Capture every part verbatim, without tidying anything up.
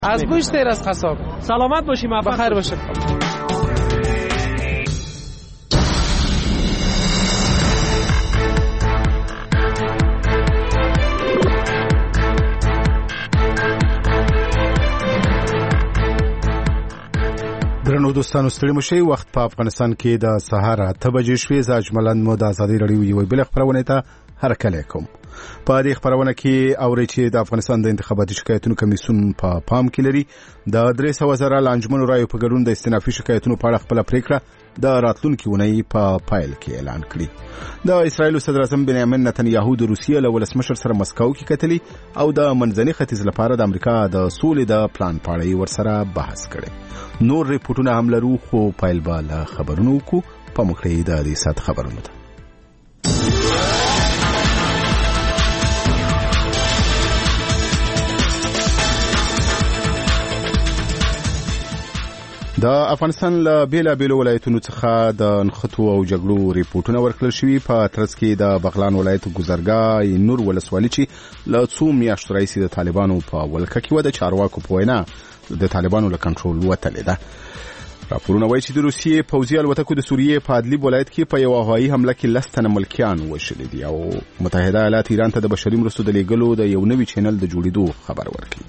از گوشت غیر از قصاب. سلامت باشی، موفق بخیر باشید. درنو دوستانو ستړي مو شئ. وخت په افغانستان کې د سهار اته بجې شوې. زه اجملا مو د ازادي راډیو یوې بلې خپرونې ته هرکلی کوم. په دې خپرونه کې اورئ چې د افغانستان د انتخاباتي شکایتونو کمیسیون په پا پام کې لري د درې سوه زره لانجمنو رایو په ګډون د استینافي شکایتونو په اړه خپله پریکړه د راتلونکي اونۍ په پایل کې اعلان کړي. د اسرایلو صدر اعظم بنیامین نتنیاهو د روسیې له ولسمشر سره مسکو کې کتلي او د منځني ختیځ لپاره د امریکا د سولې د پلان په اړه ورسره بحث کړي. نور ریپورټونه هم لرو، خو پایل به له خبرونو وکړو. په مخکې د دې ساعت خبرونو ته د افغانستان له بیلابیلو ولایتونو څخه د نښتو او جګړو ریپورټونه ورکړل شوي. په ترڅ کې د بغلان ولایت ګذرګاه نور ولسوالي چې له څو میاشتو راهیسې د طالبانو په ولکه کې وه د چارواکو په وینا د طالبانو له کنټرول وتلې ده. راپورونه وایي چې د روسیې پوځي الوتکو د سوریې په ادلیب ولایت کې په یوه هوایي حمله کې لس تنه ملکیان وژلي دي او متحده ایالات ایران ته د بشري مرستو د لیږلو د یو نوي چینل د جوړېدو خبر ورکړي.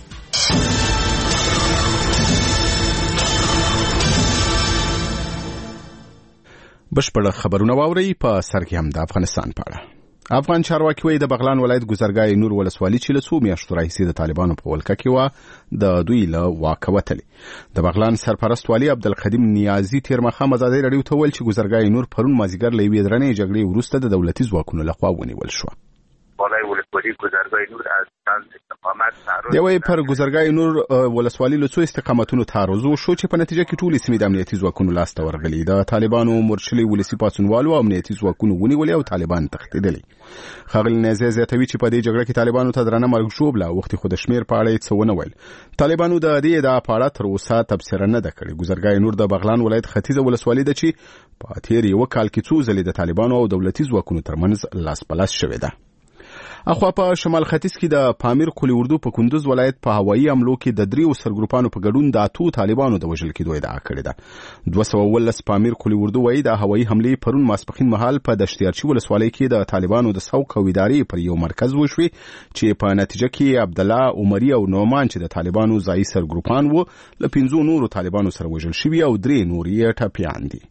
بشپړ خبرونه واورئ. په سر کې هم د افغانستان په اړه. افغان چارواکي وایي د بغلان ولایت ګذرګاه نور ولسوالي چې له څو میاشتو راهیسې د طالبانو په ولکه کې وه د دوی له واکه وتلې. د بغلان سرپرست والي عبدالقدیم نیازي تېر ماښام ازادۍ راډیو ته وویل چې ګذرګاه نور پرون مازدیګر له یوې درنې جګړې وروسته د دولتي ځواکونو لخوا ونیول شوه. بالای ولسوالی گذرگاه نور از چند استقامت تعرض دی پر گذرگاه نور ولسوالی له څو استقامتونو تعرض وشو چې په نتیجه کې ټول سیمې د امنیتي ځواکونو لاس ته ورغلي. د طالبانو مرچلي ولسي پاڅونوالو امنیتي ځواکونو ونیولې او طالبان تښتېدلي. ښاغلي نیازي زیاتوي چې په دې جګړه کې طالبانو ته درنه مرګ ژوبله وختي خو د شمېر په اړه یې څه ونه ویل. طالبانو د دې ادعا په اړه تر اوسه تبصره نه ده کړې. ګذرګاه نور د بغلان ولایت ختیځه ولسوالي ده چې په تېر یوه کال کې څو ځلې د طالبانو او دولتي ځواکونو ترمنځ لاس په لاس شوې ده. اخوا په شمال ختیځ کې د پامیر قلی اردو په کندوز ولایت په هوایي حملو کې د دریو سرګروپانو په ګډون د اتو طالبانو د وژل کېدو ادعا کړې ده. دوه سوه اوولس پامیر قلی اردو وایي د هوایي حملې پرون ماسپښین مهال په دشتیارچي ولسوالۍ کې د طالبانو د سوق او ادارې پر یو مرکز وشوې چې په نتیجه کې عبدالله عمري او نومان چې د طالبانو ځایي سرګروپان وو له پنځو نورو طالبانو سره وژل شوي او درې نور یې ټپیان دي.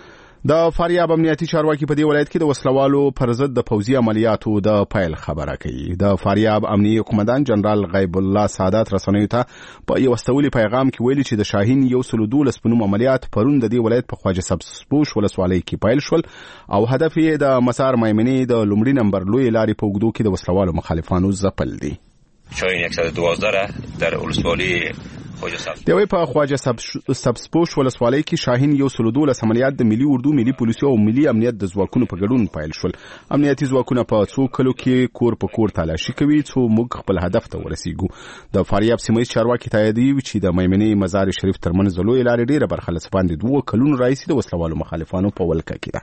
د فاریاب امنیتي چارواکي په دې ولایت کې د وسلوالو پر ضد د پوځي عملیاتو د پیل خبره کوي. د فاریاب امنیتي قومندان جنرال غیب الله سعادت رسنیو ته په یو استولي پیغام کې ویلي چې د شاهین یو سل دولس په نوم عملیات پرون د دې ولایت په خواجه سبزپوش ولسوالۍ کې پیل شول او هدف یې د مسار میمنې د لومړي نمبر لوی لارې په اوږدو کې د وسلوالو مخالفانو ځپل دي. شاهین صد و دوازده در ولسوالۍ دیوی په خواجه سبزپوش ولسوالۍ کې شاهین یو سل دولس عملیات د ملي اردو ملي پولیسو او ملي امنیت د ځواکونو په ګډون پیل شول. امنیتي ځواکونه په څو کلو کې کور په کور تلاشي کوي څو موږ خپل هدف ته ورسیږو. د فاریاب سیمه چارواکي تاییدوي چې د میمنې مزار شریف ترمنځ لوی لارې ډیره برخه له باندې دوه کلونو راځي د وسلوالو مخالفانو په ولکه کې ده.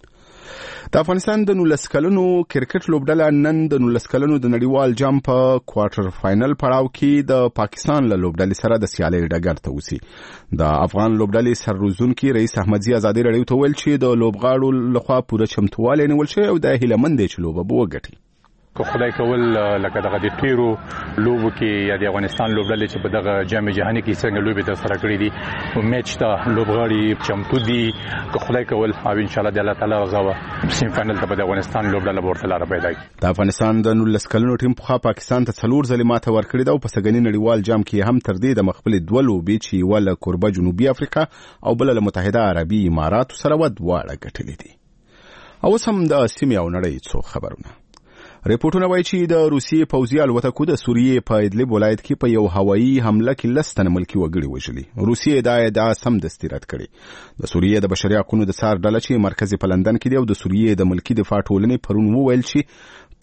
د افغانستان د نولس کلنو کرکټ لوبډله نن د نولس کلنو د نړیوال جام په کوارټر فائنل پړاو کې د پاکستان له لوبډلې سره د سیالۍ ډګر ته وځي. د افغان لوبډلې سرروزونکي رئیس احمدزي ازادي راډیو ته ویل چې د لوبغاړو لخوا پوره چمتووالی نیول شوی او د هیله مند دی چې لوبه به وګټي. که خدای کول لکه دغه د ټیرو لوبو کې یا د افغانستان لوبډلې چې په دغه جام جهاني کې څنګه لوبې ترسره کړې دي میچ ته لوبغاړي چمتو دي. که خدای کول او ان شاء الله د الله تعالی غوا سیم فائنل ته د افغانستان لوبډله ورته لاره پیدا کړي. د افغانستان د نولس کلنو ټیم په پاکستان ته څلور ځلې ماته ورکړې ده او په سګنی نړیوال جام کې هم تر دې د مخبل دوه لوبې چې یوه له کوربه جنوبي افریقا او بل له متحده عربي اماراتو سره ودواړه ګټلې دي. او اوس هم د سیمې او نړۍ څو خبرونه. ریپورټونه وایي چې د روسیې پوځي الوتکو د سوریې په ادلیب ولایت کې په یو هوایي حمله کې لس تنه ملکي وګړي وژلي. روسیې دا ادعا سمدستي رد کړې. د سوریې د بشري حقوقو د څار ډله چې مرکز په لندن کې دی او د سوریې د ملکي دفاع ټولنې پرون وویل چې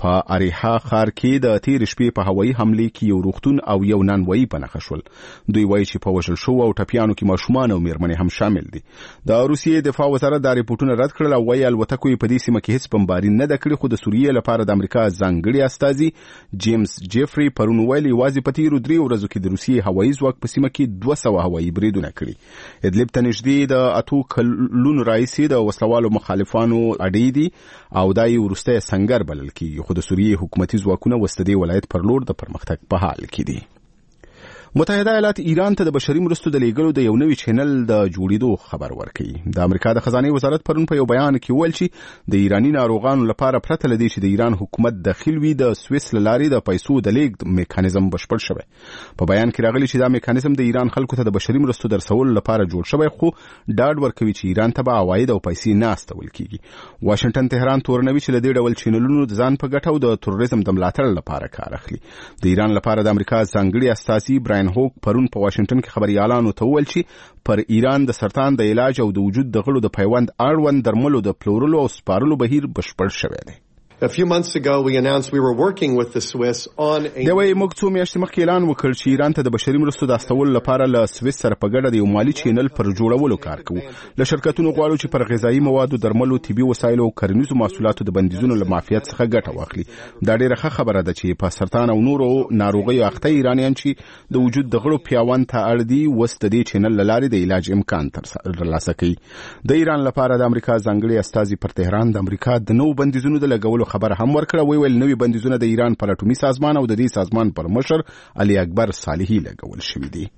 په اریحا ښار کې د تیر شپې په هوایي حمله کې یو روغتون او یو نانوایی په نښه شول. دوی وایي چې په وژل شو او ټپیانو کې ماشومان او میرمنې هم شامل دي. د روسیې دفاع وزارت دا ریپورتونه رد کړل او وایي الوتکو په دې سیمه کې هیڅ بمباري نه ده کړې، خو د سوریې لپاره د امریکا ځانګړي استازي جیمز جیفري پرون ویلي یوازې په تیرو درې ورځو کې د روسیې هوایي ځواک په سیمه کې دوه سوه هوایي بریدونه کړي. ادلب ته نږدې د اتو کلونو راهیسې د وسلوالو مخالفانو اډې دي او دا یې وروستی سنګر بلل کېږي، خو د سوریې حکومتي ځواکونه اوس د دې ولایت پر لور د پرمختګ په حال کې دي. متحده ایالات ایران ته د بشري مرستو د لیږلو د یو نوي چینل د جوړېدو خبر ورکړي. د امریکا د خزانه وزارت پرون په یو بیان کې ویل چې د ایرانی ناروغانو لپاره پرته لدی چې د ایران حکومت دخیل وي د سویس لارې د پیسو د لیږد میکانیزم بشپړ شوی. په بیان کې راغلي چې دا میکانیزم د ایران خلکو ته د بشري مرستو درسول لپاره جوړ شوی، خو ډاډ ورکوي چې ایران ته به عواید او پیسې نه استول کیږي. واشنگټن تهران تورنوي چې د دې ډول چینلونو د ځان په ګټه او د تروریزم د ملاتړ لپاره کار اخلي. د ایران لپاره د امریکا ځانګړي استازي براین هوک پرون په واشنگټن کې خبريالانو ته وویل چې پر ایران د سرطان د علاج او د وجود د غړو د پیوند اړوند درملو د پلورلو او سپارلو بهیر بشپړ شوی دی. A few months ago, we announced we were working with the Swiss on a... دا وایي موږ څو میاشتې مخکې اعلان وکړ چې ایران ته د بشري مرستو د استولو لپاره له سویس سره په ګډه د یو مالي چینل پر جوړولو کار کوو. له شرکتونو غواړو چې پر غذایي موادو، درملو، طبي وسایلو او کرنیزو محصولاتو د بندیزونو له معافیت څخه ګټه واخلي. دا ډیره ښه خبره ده چې په سرطان او نورو ناروغیو اخته ایرانیان چې د وجود د غړو پیوند ته اړ دي اوس د دې چینل له لارې د علاج امکان ترلاسه کوي. د ایران لپاره د امریکا ځانګړي استازي پر تهران د امریکا د نوو بندیزونو د لګولو خبر هم ورکړه. وی ویل نوې بندیزونه د ایران پر اټومي سازمان او د دې سازمان پر مشر علي اکبر صالحي لګول شوي دي.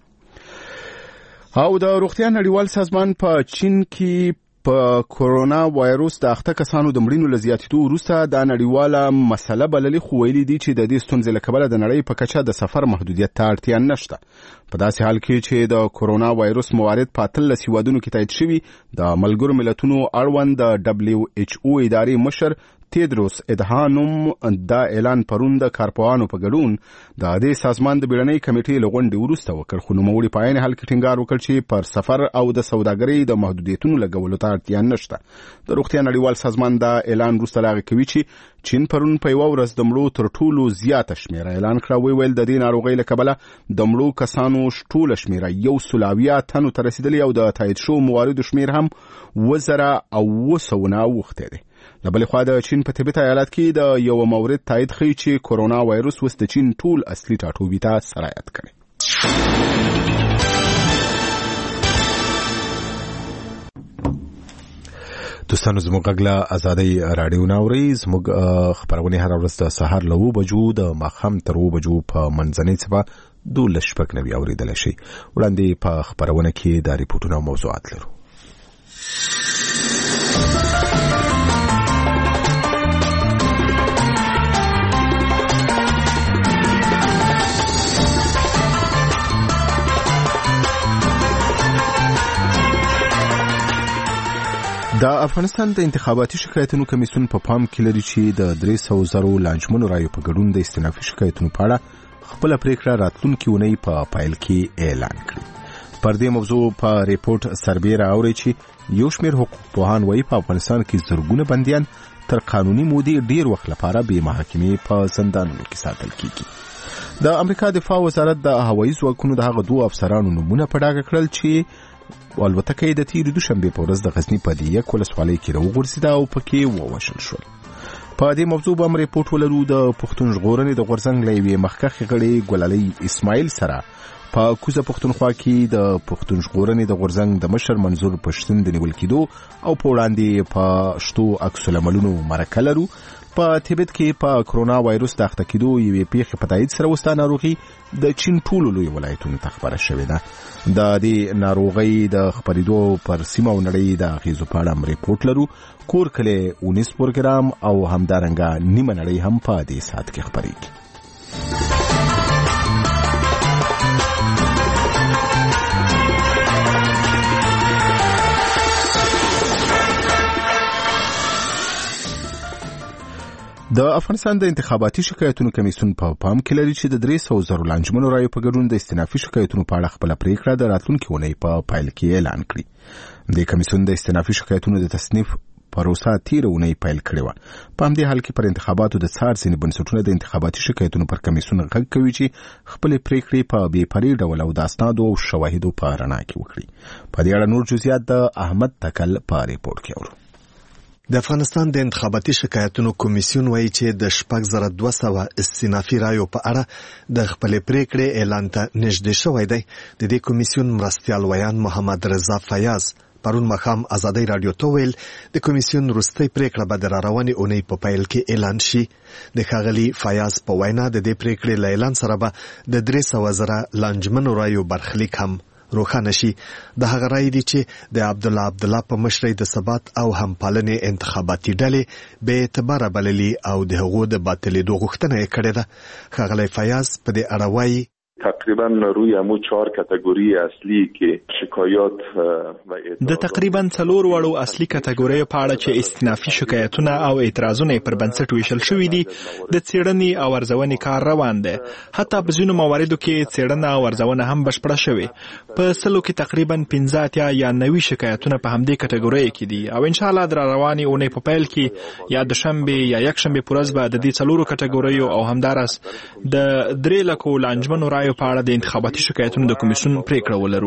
او د روغتیا نړیوال سازمان په چین کې په کورونا وایروس د اخته کسانو د مړینو له زیاتېدو وروسته دا نړیواله مسله بللې، خو ویلي دي چې د دې ستونزې له کبله د نړۍ په کچه د سفر محدودیت ته اړتیا نشته. په داسې حال کې چې د کورونا وایروس موارد په اتلس هیوادونو کې تایید شوي، د ملګرو ملتونو اړوند د دبلیو ایچ او ادارې مشر تیدروس ادهانوم دا اعلان پرون د کارپوهانو په ګډون د دې سازمان د بیړنۍ کمیټې له غونډې وروسته وکړ، خو نوموړي په عین حال کې ټینګار وکړ چې پر سفر او د سوداګرۍ د محدودیتونو لګولو ته اړتیا نشته. د روغتیا نړیوال سازمان دا اعلان وروسته لا کوي چې چین پرون په یوه ورځ د مړو تر ټولو زیاته شمیره اعلان کړه. وی ویل د دې ناروغۍ له کبله د مړو کسانو ټوله شمیره یو سل اویا تنو ته رسیدلې او د تایید شوو مواردو شمیر هم اوه زره او اوه سوه نه اوښتی دی. له بلې خوا د چین په تبت ایالت کې د یو مورد تایید ښیي چې کورونا وایروس اوس د چین ټول اصلي ټاټوبي ته سرایت کړی. دوستانو زموږ غږ له ازادۍ راډیو نه اورئ. زموږ خپرونې هره ورځ د سهار له اوه بجو د ماښام تر اوه بجو په منځنۍ څپه دولس شپږ نوي اورېدلی شئ. وړاندې په خپرونه کې دا ریپورټونه او موضوعات لرو. د افغانستان د انتخاباتي شکایتونو کمیسیون په پام کې لري چې د درې سوه زرو لانجمنو رایو په ګډون د استینافي شکایتونو په اړه خپله پریکړه راتلونکې اونۍ په پیل کې اعلان کړي. پر دې موضوع په ریپورټ سربیره اوري چې یو شمېر حقوقپوهان وایي په افغانستان کې زرګونه بندیان تر قانوني مودې ډیر وخت لپاره بې محاکمې په زندانونو کې ساتل کیږي. د امریکا دفاع وزارت د هوایي ځواکونو د هغه دوه افسرانو نومونه په ډاګه کړل چې الوتکه یې د تیرې دوشنبې په ورځ د غزني په دې یک ولسوالۍ کې راوغورځېده او پکې ووژل شول. په دې موضوع به هم ریپورټ ولرو. د پښتون ژغورنې د غورځنګ له یوې مخکښې غړې ګلالۍ اسماعیل سره په کوزه پښتونخوا کې د پښتون ژغورنې د غورځنګ د مشر منظور پښتون د نیول کېدو او په وړاندې په شتو عکس العملونو مرکه لرو. په تبت کې په کرونا وایروس د اخته کېدو یوې پیښې په تایید سره وستا ناروغي د چین ټولو لوی ولایتونو ته خپره شوې ده. د دې ناروغۍ د خپرېدو پر سیمه او نړۍ د اغېزو په اړه هم ریپورټ لرو. کور کلی اونیس پروګرام او همدارنګه نیمه نړۍ هم په دې ساعت کې خپرېږي. د افغانستان د انتخاباتي شکایتونو کمیسیون په پام کې لري چې د درې سوه زرو لانجمنو رایو په ګډون د استینافي شکایتونو په اړه خپله پریکړه د راتلونکې اونۍ په پیل کې اعلان کړي. د کمیسیون د استینافي شکایتونو د تصنیف پروسه تیر اونۍ پیل کړې و. په همدې حال کې پر انتخاباتو د څار ځینې بنسټونه د انتخاباتي شکایتونو پر کمیسیون غږ کوي چې خپلې پریکړې په بې پرې ډول او د اسنادو او شواهدو په رڼا کې وکړي. په دې اړه نور جزئیات د احمد تکل په ریپورت کې اورو. د افغانستان د انتخاباتي شکایتونو کمیسیون وایي چې د شپږ زره دوه سوه استینافي رایو په اړه د خپلې پریکړې اعلان ته نږدې شوی دی. د دې کمیسیون مرستیال ویان محمد رضا فیاض پرون ماښام ازادۍ راډیو ته ویل د کمیسیون وروستۍ پریکړه به د راروانې اونۍ په پیل کې اعلان شي. د ښاغلي فیاض په وینا د دې پریکړې له اعلان سره به د درې سوه زره لانجمنو رایو برخلیک هم روښانه شي. د هغه رای دي چې د عبدالله عبدالله په مشرۍ د ثبات او همپالنې انتخاباتي ډلې بې اعتباره بللي او د هغو د باطلېدو غوښتنه یې کړې ده. ښاغلی فیاض په دې اړه وایي تقریبا روی همو چهار کاتگوری اصلی کې شکایات و د تقریبا څلور وړو اصلي کاتګوریو په اړه چې استینافي شکایتونه او اعتراضونه پر بنسټ ویشل شوي دي د څېړنې او ارزونې کار روان دی. حتی په ځینو مواردو کې څېړنه او ارزونه هم بشپړه شوې. په سلو کې تقریبا پنځه اتیا یا نوي شکایتونه په همدې کاتګوریو کې دي او ان شاء الله د روانې اونۍ په پیل کې یا دوشنبه یا یکشنبه په ورځ به د دې څلورو کاتګوریو او همدارس د درې لکو لانجمنو رایو په اړه د انتخاباتي شکایتونو د کمیسیون پریکړه ولرو.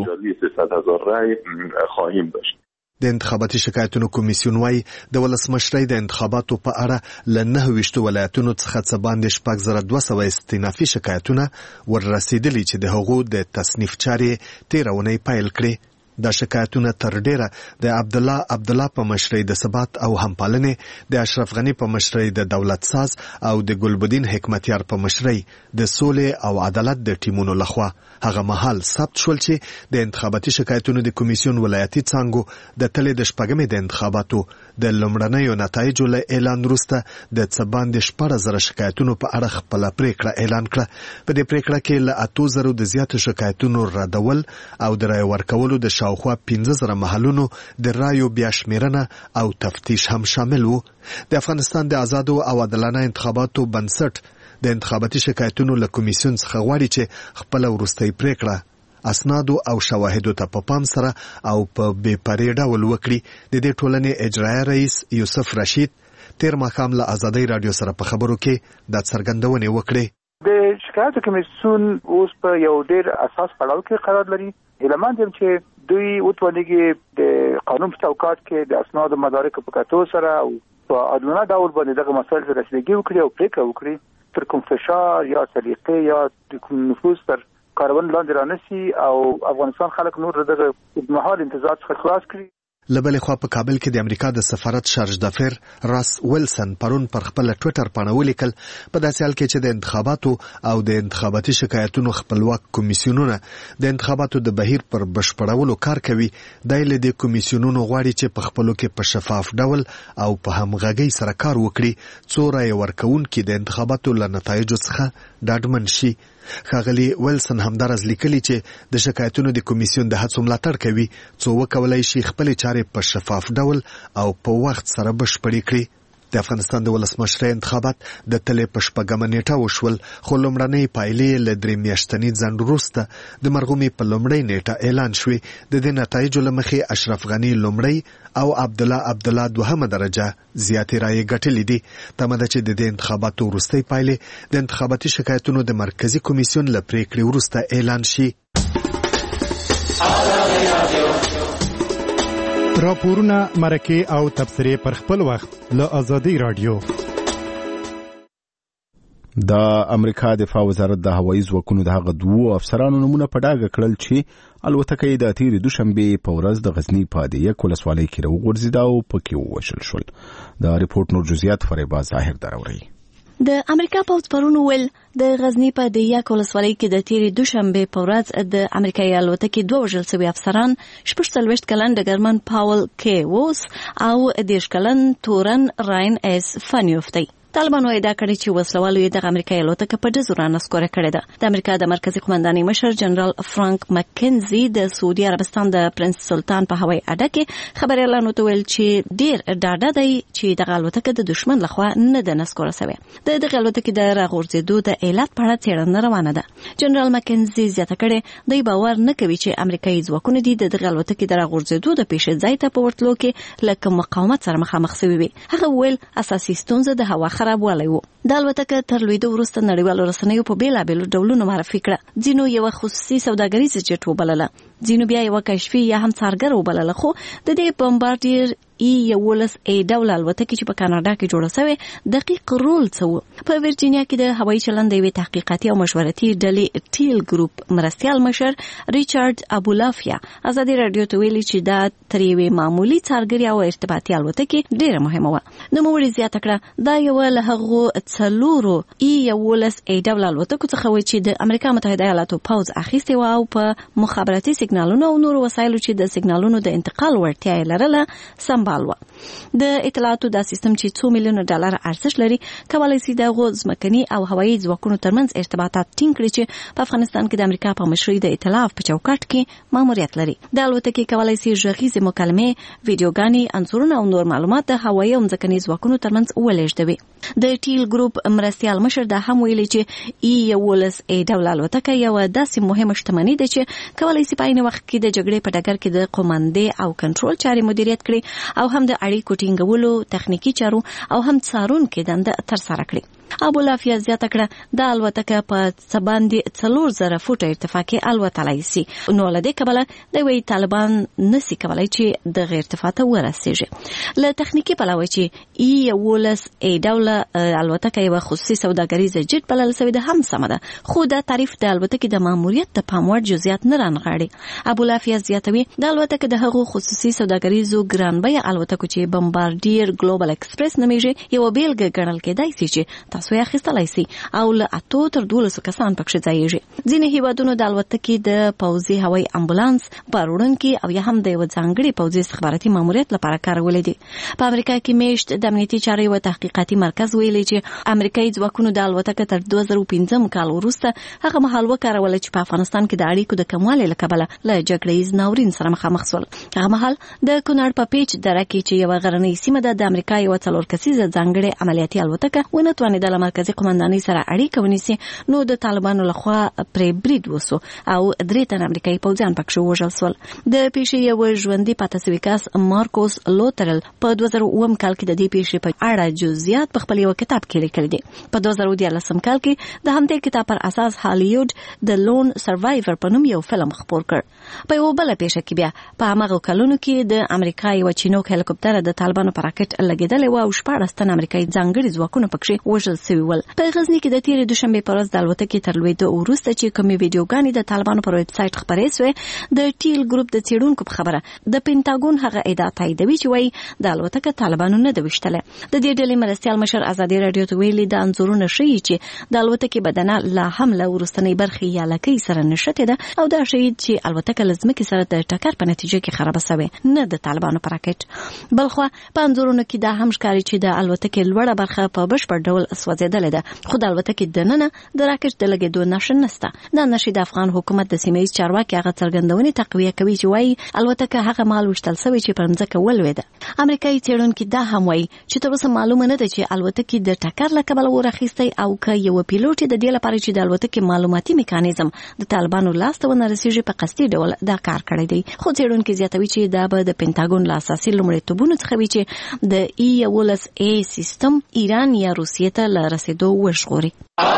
د انتخاباتي شکایتونو کمیسیون وايي د ولسمشرۍ د انتخاباتو په اړه له نهه ویشتو ولایتونو څخه څه باندې شپږ زره دوه سوه استینافي شکایتونه وررسېدلي چې د هغو د تصنیف چارې تېره اونۍ پیل کړې. دا شکایتونه تر ډیره د عبدالله عبدالله په مشرۍ د ثبات او همپالنې، د اشرف غنی په مشرۍ د دولت ساز او د ګلبدین حکمتیار په مشرۍ د سولې او عدالت د ټیمونو لخوا هغه مهال ثبت شول چې د انتخاباتي شکایتونو د کمیسیون ولایتي څانګو د تلې د شپږمې د انتخاباتو د لومړنیو نتایجو له اعلان وروسته د څه باندې شپاړس زره شکایتونو په اړه خپله پریکړه اعلان کړه. په دې پریکړه کې له اتو زرو د زیاتو شکایتونو ردول او د رایې ورکولو د شاوخوا پنځه زره محلونو د رایو بیا شمیرنه او تفتیش هم شامل وو. د افغانستان د آزادو او عادلانه انتخاباتو بنسټ د انتخاباتي شکایتونو له کمیسیون څخه غواړي چې خپله وروستۍ پریکړه اسنادو او شواهدو ته په پام سره او په بې پرې ډول وکړي. د دې ټولنې اجرایه رئیس یوسف رشید تیر ماښام له ازادۍ راډیو سره په خبرو کې دا څرګندونې وکړې. د شکایاتو کمیسیون اوس په یو ډېر اساس پړاو کې قرار لري. هیله یم چې دوی وتوانیږي د قانون په چوکاټ کې د اسنادو مدارکو په کتو سره او په عادلانه ډول باندې دغه مسایل ته رسیدګي وکړي او پریکړه وکړي تر کوم فشار یا سلیقې یا د کوم نفوذ تر کارون لاندې رانسي او افغانستان خلک نور دغه مهال انتظار څخه خلاص کړي. له بلې خوا په کابل کې د امریکا د سفارت شارج دافیر راس ویلسن پرون پر خپل ټویټر باندې ولیکل په داسې حال کې چې د انتخاباتو او د انتخاباتي شکایتونو خپلواک کمیسیونونه د انتخاباتو د بهیر پر بشپړولو کار کوي. دا له دې کمیسیونونو غواړي چې په خپلو کې په شفاف ډول او په همغږۍ سره کار وکړي څو رایې ورکوونکي د انتخاباتو له نتایجو څخه ډاډمن شي. ښاغلي ویلسن همدارز لیکلي چې د شکایتونو د کمیسیون د هڅو ملاتړ کوي څو وکولای شي خپلې چارې په شفاف ډول او په وخت سره بشپړې کړي. د افغانستان د ولسمشرۍ انتخابات د تلې په شپږمه نیټه وشول خو لومړنۍ پایلې له درې میاشتني ځنډ وروسته د مرغومي په لومړۍ نیټه اعلان شوې. د دې نتایجو له مخې اشرف غنی لومړی او عبدالله عبدالله دوهمه درجه زیاتې رایې ګټلې دي. تمه ده چې د دې انتخاباتو وروستۍ پایلې د انتخاباتي شکایتونو د مرکزي کمیسیون له پریکړې وروسته اعلان شي. راپورونه، مرکې او تبصرې پر خپل وخت له ازادۍ راډیو. د امریکا دفاع وزارت د هوایي ځواکونو د هغه دوو افسرانو نومونه په ډاګه کړل چې الوتکه یې د تېرې دوشنبې په ورځ د غزني په د یک ولسوالۍ کې راوغورځېده او پکې ووژل شول. د ریپورټ نور جزئیات فریبا ظاهر دراوړي. د امریکا پوځ پرون ویل د غزنی په د یک ولسوالۍ کې د تیرې دوشنبه په ورځ د امریکایي الوتکې دوه وژل شوي افسران شپږ څلوېښت کلن ډګرمن پاول کې ووس او دېرش کلن تورن راین اس فنیوف دی. طالبانو ادعا کړې چې وسلوالو یې د امریکایي الوتکه په ډزو رانسکوره کړې ده. د امریکا د مرکزی قومندانۍ مشر جنرال فرانک مکنزي د سعودي عربستان د پرنس سلطان په هوایي اډه کې خبريالانو ته ویل چې ډیر ډاډه دی چې د الوتکه د دشمن لخوا نه د نسکوره شوی. د دغه الوتکې د راغورځېدو د علت په اړه څېړنه روانه ده. جنرال مکنزي زیاته کړې دوی باور نه کوي چې امریکایي ځواکونه دي د دغه الوتکې د راغورځېدو د پیښې ځای ته په ورتلو کې له مقاومت سره مخامخ شوي وي. هغه ویل اساسي ستونزه د هوا خرابوالی و. د الوتکه تر لوېدو وروسته نړیوالو رسنیو په بیلابېلو ډولونو معرفي کړه. ځینو یوه خصوصي سوداګریزه جټ وبلله، ځینو بیا یوه کشفي یا هم څارګر وبلله، خو د دې بمبارډیر ای یولس ای ډول الوتکې چې په کاناډا کې جوړه شوې دقیق رول څه و. په ورجینیا کې د هوایي چلند د یوې تحقیقاتي او مشورتي ډلې ټیل ګروپ مرستیال مشر ریچارډ ابولافیا ازادي رادیو ته ویلي چې دا تر یوې معمولي څارګري او ارتباطي الوتکې ډېره مهمه وه. نوموړي زیاته کړه دا یوه له هغو څلورو ای یولس ای ډول الوتکو څخه وه چې د امریکا متحده ایالاتو پوځ اخیستې وه او په مخابراتي سیګنالونو او نورو وسایلو چې د سیګنالونو د انتقال وړتیا یې لرله سمبال وه. د اطلاعاتو دا سیستم چې څو میلیونه ډالر ارزښت لري کولای شي د ځمکني او هوایي ځواکونو ترمنځ ارتباطات ټینګ کړي چې په افغانستان کې د امریکا په مشرۍ د ائتلاف په چوکاټ کې ماموریت لري. د الوتکې کولای شي غږیزې مکالمې، ویډیوګانې، انځورونه او نور معلومات د هوایي او ځمکني ځواکونو ترمنځ ولېږدوي. د ټیل ګروپ مرستیال مشر دا هم ویلي چې ای یولس ای ډول الوتکه یوه داسې مهمه شتمني ده چې کولای شي په عین وخت کې د جګړې په ډګر کې د قومندې او کنټرول چارې مدیریت کړي او هم د اړیکو ټینګولو، تخنیکی چارو او هم څارونکو دنده ترسره کړي. ابولافیا زیاته کړه د الوتکه په څه باندې څلور زره فوټه ارتفاع کې الوتلای شي، نو له دې کبله د وی طالبان نسی کولای چې د غیر ارتفاع ته ورسیږي. له تخنیکی پلوه چې ای یولس ای ډوله الوتکه یوه خصوصي سوداګریزه جټ بلل شوې ده هم سمه ده، خو دا تعریف د الوتکې د ماموریت د پام وړ جزئیات نه رانغاړي. ابولافیا زیاتوي د الوتکه د هغو خصوصي سوداګریزو ګران بیه الوتکو چې بمبارډیر ګلوبل ایکسپریس نومیږي یوه بیلګه ګڼل کېدای شي چې تاسو یې اخیستلای شي او له اتو تر دولسو کسان پکښې ځایږي. ځینې هیوادونو د الوتکې د پوځي هوایي امبولانس باروړونکي او یا هم د یوه ځانګړي پوځي استخباراتي ماموریت لپاره کارولې دي. په امریکا کې میشت د امنیتي چارو یوه تحقیقاتي مرکز ویلي چې امریکایي ځواکونو د الوتکه تر دوه زره پنځم کال وروسته هغه مهال وکاروله چې په افغانستان کې د اړیکو د کموالي له کبله له جګړیز ناورین سره مخامخ شول. هغه مهال د کونړ په پیچ دره کې چې یوه غرنۍ سیمه ده د امریکا یوه څلور کسیزه ځانګړې عملیاتي الوتکه ونه توانېدله مرکزي قومندانۍ سره اړیکه ونیسي، نو د طالبانو لخوا پرې برید وسو او درې تن امریکایي پوځیان پکښې وژل شول. د پیښې یو ژوندي پاتې شوی کس مارکوس لوترل په دوه زره اووم کال کې د دې پیښې په اړه جزئیات په خپل یو کتاب کې لیکلي دي. په دوه زره دیارلسم کال کې د همدې کتاب پر اساس هالیوډ د لون سروایور په نوم یو فلم خپور کړ. په یو بل پیښه کې بیا په هغه کلونو کې د امریکا یو چینوک هلیکوپټر د طالبانو په راکټ لګیدلې و او شپاړس تن امریکایي ځانګړي ځواکونه پکښې وژل شوي ول. په غزني کې د تیرې دوشنبې په ورځ د الوتکې تر لوېدو وروسته چې کومې ویډیوګانې د طالبانو پر ویب سایټ خپرې شوې، د ټیل ګروپ د څېړونکو په خبره د پینټاګون هغه ادعا تاییدوي چې وایي د الوتکه طالبانو نه ده ویشتلې. د دې ډلې مرستیال مشر ازادي رادیو ته ویلي د انځورونه ښیي چې د الوتکې بدنه لا هم له وروستنۍ برخې یا لکۍ سره نښتې ده او دا ښیي چې الوتکه له ځمکې سره د ټکر په نتیجه کې خرابه شوې، نه د طالبانو په راکټ. بلخوا په انځورونو کې دا هم ښکاري چې د الوتکې لوړه برخه په بشپړ ډول سوځېدلې ده، خو د الوتکې دننه د راکټ د لګېدو نښه نشته. دا نښې د افغان حکومت د سیمه ییز چارواکي هغه څرګندونې تقویه کوي چې وایي الوتکه هغه مهال ویشتل شوې چې پر ځمکه ولوېده. امریکایي څېړونکي دا هم وایي چې تر اوسه معلومه نه ده چې الوتکې د ټکر له کبله ورخیستی او که یوه پیلوټ د دې لپاره چې د الوتکې معلوماتي میکانیزم د طالبانو لاس ته ونه رسېږي په قصدي ډول دا کار کړی دی. خو څېړونکي زیاتوي چې دا به د پینټاګون له اساسي لومړیتوبونو څخه وي چې د ای یولس ای سیستم ایران یا روسیې ته له رسېدو وژغوري.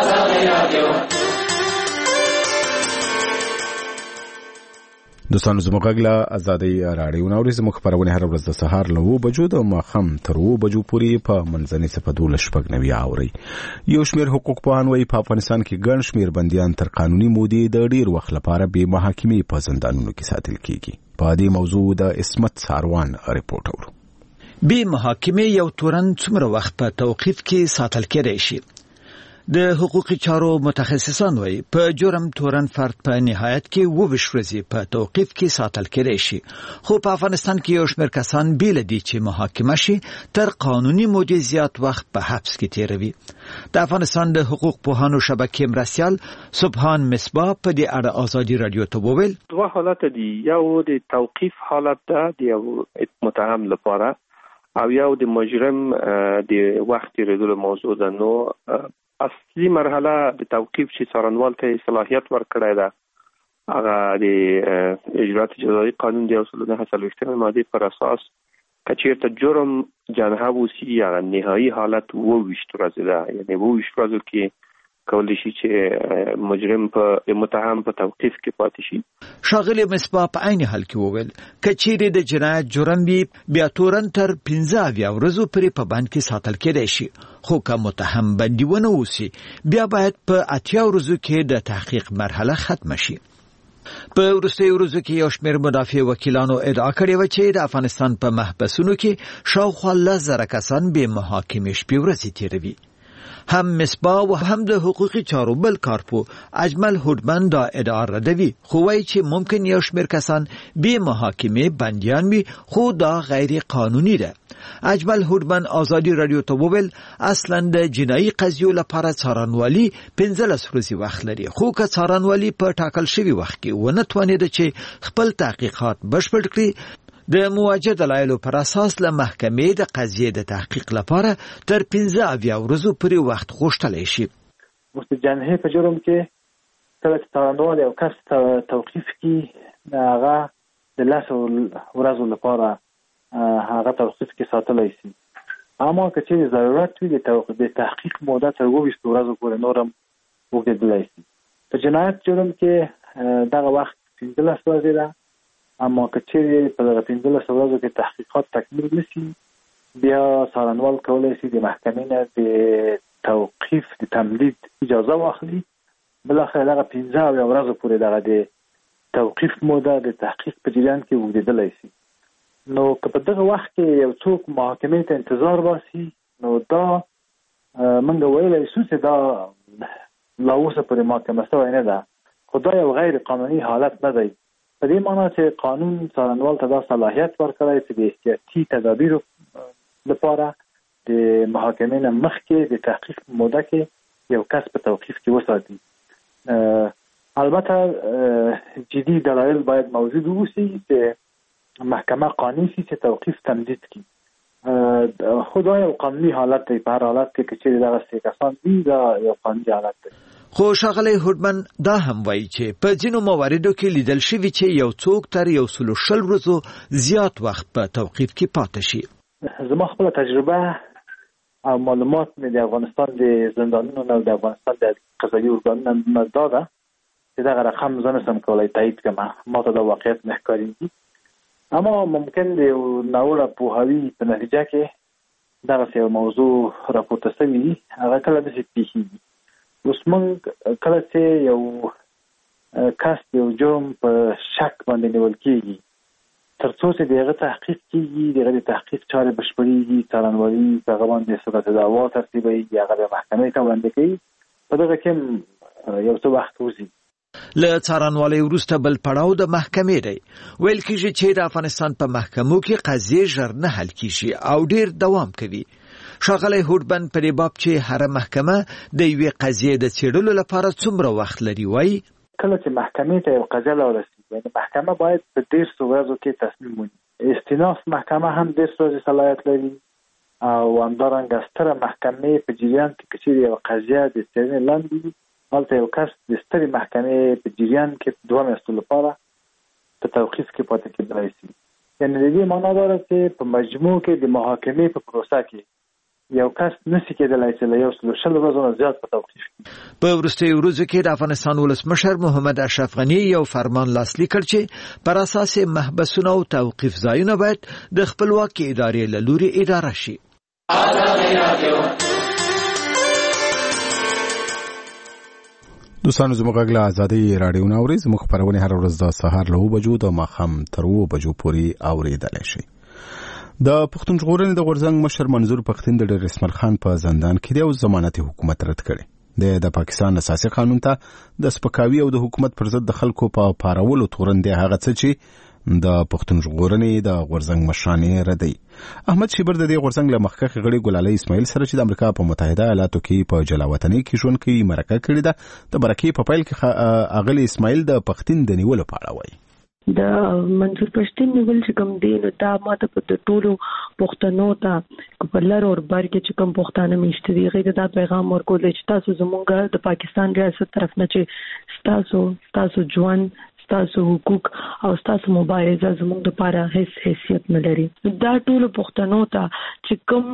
دوستانو زموږ غږ له ازادۍ راډیو ناوري زموږ خپرونې هره ورځ د سهار له اوه بجو د ماښام تر اوه بجو پورې په منځنۍ صفحه دولس شپږ نوي اورئ. یو شمېر حقوق پوهان وایي په افغانستان کې ګڼ شمېر بندیان تر قانوني مودې د ډېر وخت لپاره بې محاکمې په زندانونو کې ساتل کېږي. په دې موضوع د عصمت ساروان رپورټ اورو. بې محاکمې یو تورن څومره وخت په توقیف کې ساتل کېدای شي؟ د حقوقي چارو متخصصان وایي په جرم تورن فرد په نهایت کې وویشت ورځې په توقیف کې ساتل کېدای شي، خو په افغانستان کې یو شمېر کسان بیل دي چې محاکمه شي تر قانوني مودې زیات وخت په حبس کې تیروي. د افغانستان د حقوق پوهانو شبکې مرستیال سبحان مصباح په دې اړه ازادي رادیو ته وویل دوه حالت دي، یو د توقیف حالت ده د یو متهم لپاره او یو د مجرم د وخت تیریدلو موضوع ده. نو اصلي مرحله د توقیف چې څارنوال ته صلاحیت ورکړی ده هغه د اجرات جزایي قانون د یو سل نهه څلوېښتمې مادې پر اساس که چېرته جرم جنحه وسي هغه نهایي حالت اووه ورځې ده، یعنې اووه ورځو کې کولی شي چې مجرم په متهم په توقیف کې پاتې شي. ښاغلي مصباح په عین حال کې وویل که چیرې د جنایت جرم وي بیا تورن تر پنځه اویا ورځو پورې په بند کې ساتل کېدای شي، خو که متهم بندي ونه اوسي بیا باید په اتیا ورځو کې د تحقیق مرحله ختمه شي. په وروستیو ورځو کې یو شمېر مدافع وکیلانو ادعا کړې وه چې د افغانستان په محبسونو کې شاوخوا لس زره کسان بې محاکمې شپې ورځې تیروي. هم مصباح و هم د حقوقي چارو بل کارپو اجمل هودمن دا ادعا ردوي، خو وایي چې ممکن یو شمېر کسان بې محاکمې بندیان وي، خو دا غیر قانوني ده. اجمل هودمن ازادي رادیو ته وویل اصلا د جنایي قضیو لپاره څارنوالي پنځلس ورځې وخت لري، خو که څارنوالي په ټاکل شوي وخت کې ونه توانېده چې خپل تحقیقات بشپړ کړي د مواجه دلایلو پر اساس له محکمې د قضیې د تحقیق لپاره تر پنځه اویا ورځو پورې وخت غوښتلی شي. اوس د جنحې په جرم کې کله چې څارنوال یو کس توقیف کړي هغه د لسو ورځو لپاره هغه توقیف کې ساتلی شي، اما که چېرې ضرورت وي د تحقیق موده تر اووه ویشتو ورځو پورې نور هم اوږدېدلی شي. په جنایت جرم کې دغه وخت پنځلس ورځې ده، اما که چېرې په دغه پنځلسو ورځو کې تحقیقات تکمیل نشي بیا څارنوال کولی شي د محکمې نه د توقیف د تمدید اجازه واخلي، بالاخره دغه پنځه اویا ورځو پورې دغه د توقیف موده د تحقیق په جریان کې اوږدېدلی شي. نو که په دغه وخت کې یو څوک محاکمې ته انتظار باسي نو دا موږ ویلی شو چې دا لا اوسه پورې محاکمه شوی نه ده، خو دا یو غیر قانوني حالت نه دی. په دې معنا چې قانون څارنوال ته دا صلاحیت ورکړی چې د احتیاطي تدابیرو لپاره د محاکمې نه مخکې د تحقیق موده کې یو کس په توقیف کې وساتي. البته جدي دلایل باید موجود اوسي چې محکمه قانع شي چې توقیف تمدید کړي، خو دا یو قانوني حالت دی. په هر حالت کې که چېرې دغسې کسان دي دا یو قانوني حالت دی. خو ښاغلی هودمن دا هم وایي چې په ځینو مواردو کې لیدل شوي چې یو څوک تر یو سلو شل ورځو زیات وخت په توقیف کې پاتې شي. زما خپله تجربه او معلومات مې د افغانستان د زندانونو نه د افغانستان د قضایي ارګانونو نه دا ده چې دغه رقم زه نشم کولی تایید کړم، ما ته دا واقعیت نه ښکارېږي، اما ممکن د یو ناوړه پوهاوي په نتیجه کې دغسې یو موضوع راپورته شوي وي، هغه کله داسې پېښېږي. اوس موږ کله چې یو کس د یو جرم په شک باندې نیول کېږي تر څو چې د هغه تحقیق کېږي، د هغه د تحقیق چارې بشپړېږي، څارنوالي په هغه باندې صورت دعوا ترتیبوي، هغه د محکمې ته وړاندې کوي، په دغه کې یو څه وخت وځي. له څارنوالۍ وروسته بل پړاو د محکمې دی. ویل کېږي چې د افغانستان په محکمو کې قضیې ژر نه حل کېږي او ډېر دوام کوي. ښاغلی هودمن په دې باب چې هره محکمه د یوې قضیې د څېړلو لپاره څومره وخت لري وایي کله چې محکمې ته یو قضیه راورسېږي، یعنې محکمه باید په دېرشو ورځو کې تصمیم ونیسي. استیناف محکمه هم دېرش ورځې صلاحیت لري او همدارنګه ستره محکمې په جریان کې که چېرې یوه قضیه د څېړنې لاندې وي هلته یو کس د سترې محکمې په جریان کې دوه میاشتو لپاره په توقیف کې پاتې کېدلی شي. یعنې د دې معنا دا ده چې په مجموع کې د محاکمې په پروسه کې یو کس نشي کېدلی چې له یو سلو شل ورځو نه زیات په توقیف کړي. په وروستیو ورځو کې د افغانستان ولسمشر محمد اشرف غني یو فرمان لاسلیک کړ چې پر اساس محبسونه او توقیف ځایونه باید د خپلواکې ادارې له لوري اداره شي. دوستانو زموږ غږ له ازادۍ راډیو نه اورئ. زموږ خپرونې هره ورځ د سهار له اوه بجو د ماښام تر اوه بجو پورې اورېدلی شئ. د پښتون ژغورنې د غورځنګ مشر منظور پښتین د ډېر اسماعیل خان په زندان کې دی او ضمانت حکومت رد کړی. د پاکستان اساسي قانون ته د سپکاوي او د حکومت پر ضد د خلکو په پارولو تورن دی هغه څه چې د پښتون ژغورنې د غورځنګ مشرانې ردی. احمد شیبر د دې غورځنګ له مخکښ غړي ګلالۍ اسماعیل سره چې د امریکا په متحده ایالاتو کې په جلاوطنۍ کې ژوند کوي مرکه کړې ده. د مرکې په پیل کې اغلی اسماعیل د پښتون د نیولو په اړه وایي. د منظور پښتون نیول چې کوم دی نو دا ماته په ټولو پښتنو ته په لر او بر کې چې کوم پښتانه میشته دي غیر دا پیغام ورکول چې تاسو زمونږ د پاکستان ریاست طرف نه چې تاسو تاسو ژوند تاسو حقوق او تاسو مبارزه زموږ لپاره هیڅ حیثیت نه لري. دا ټول پښتنو ته چې کوم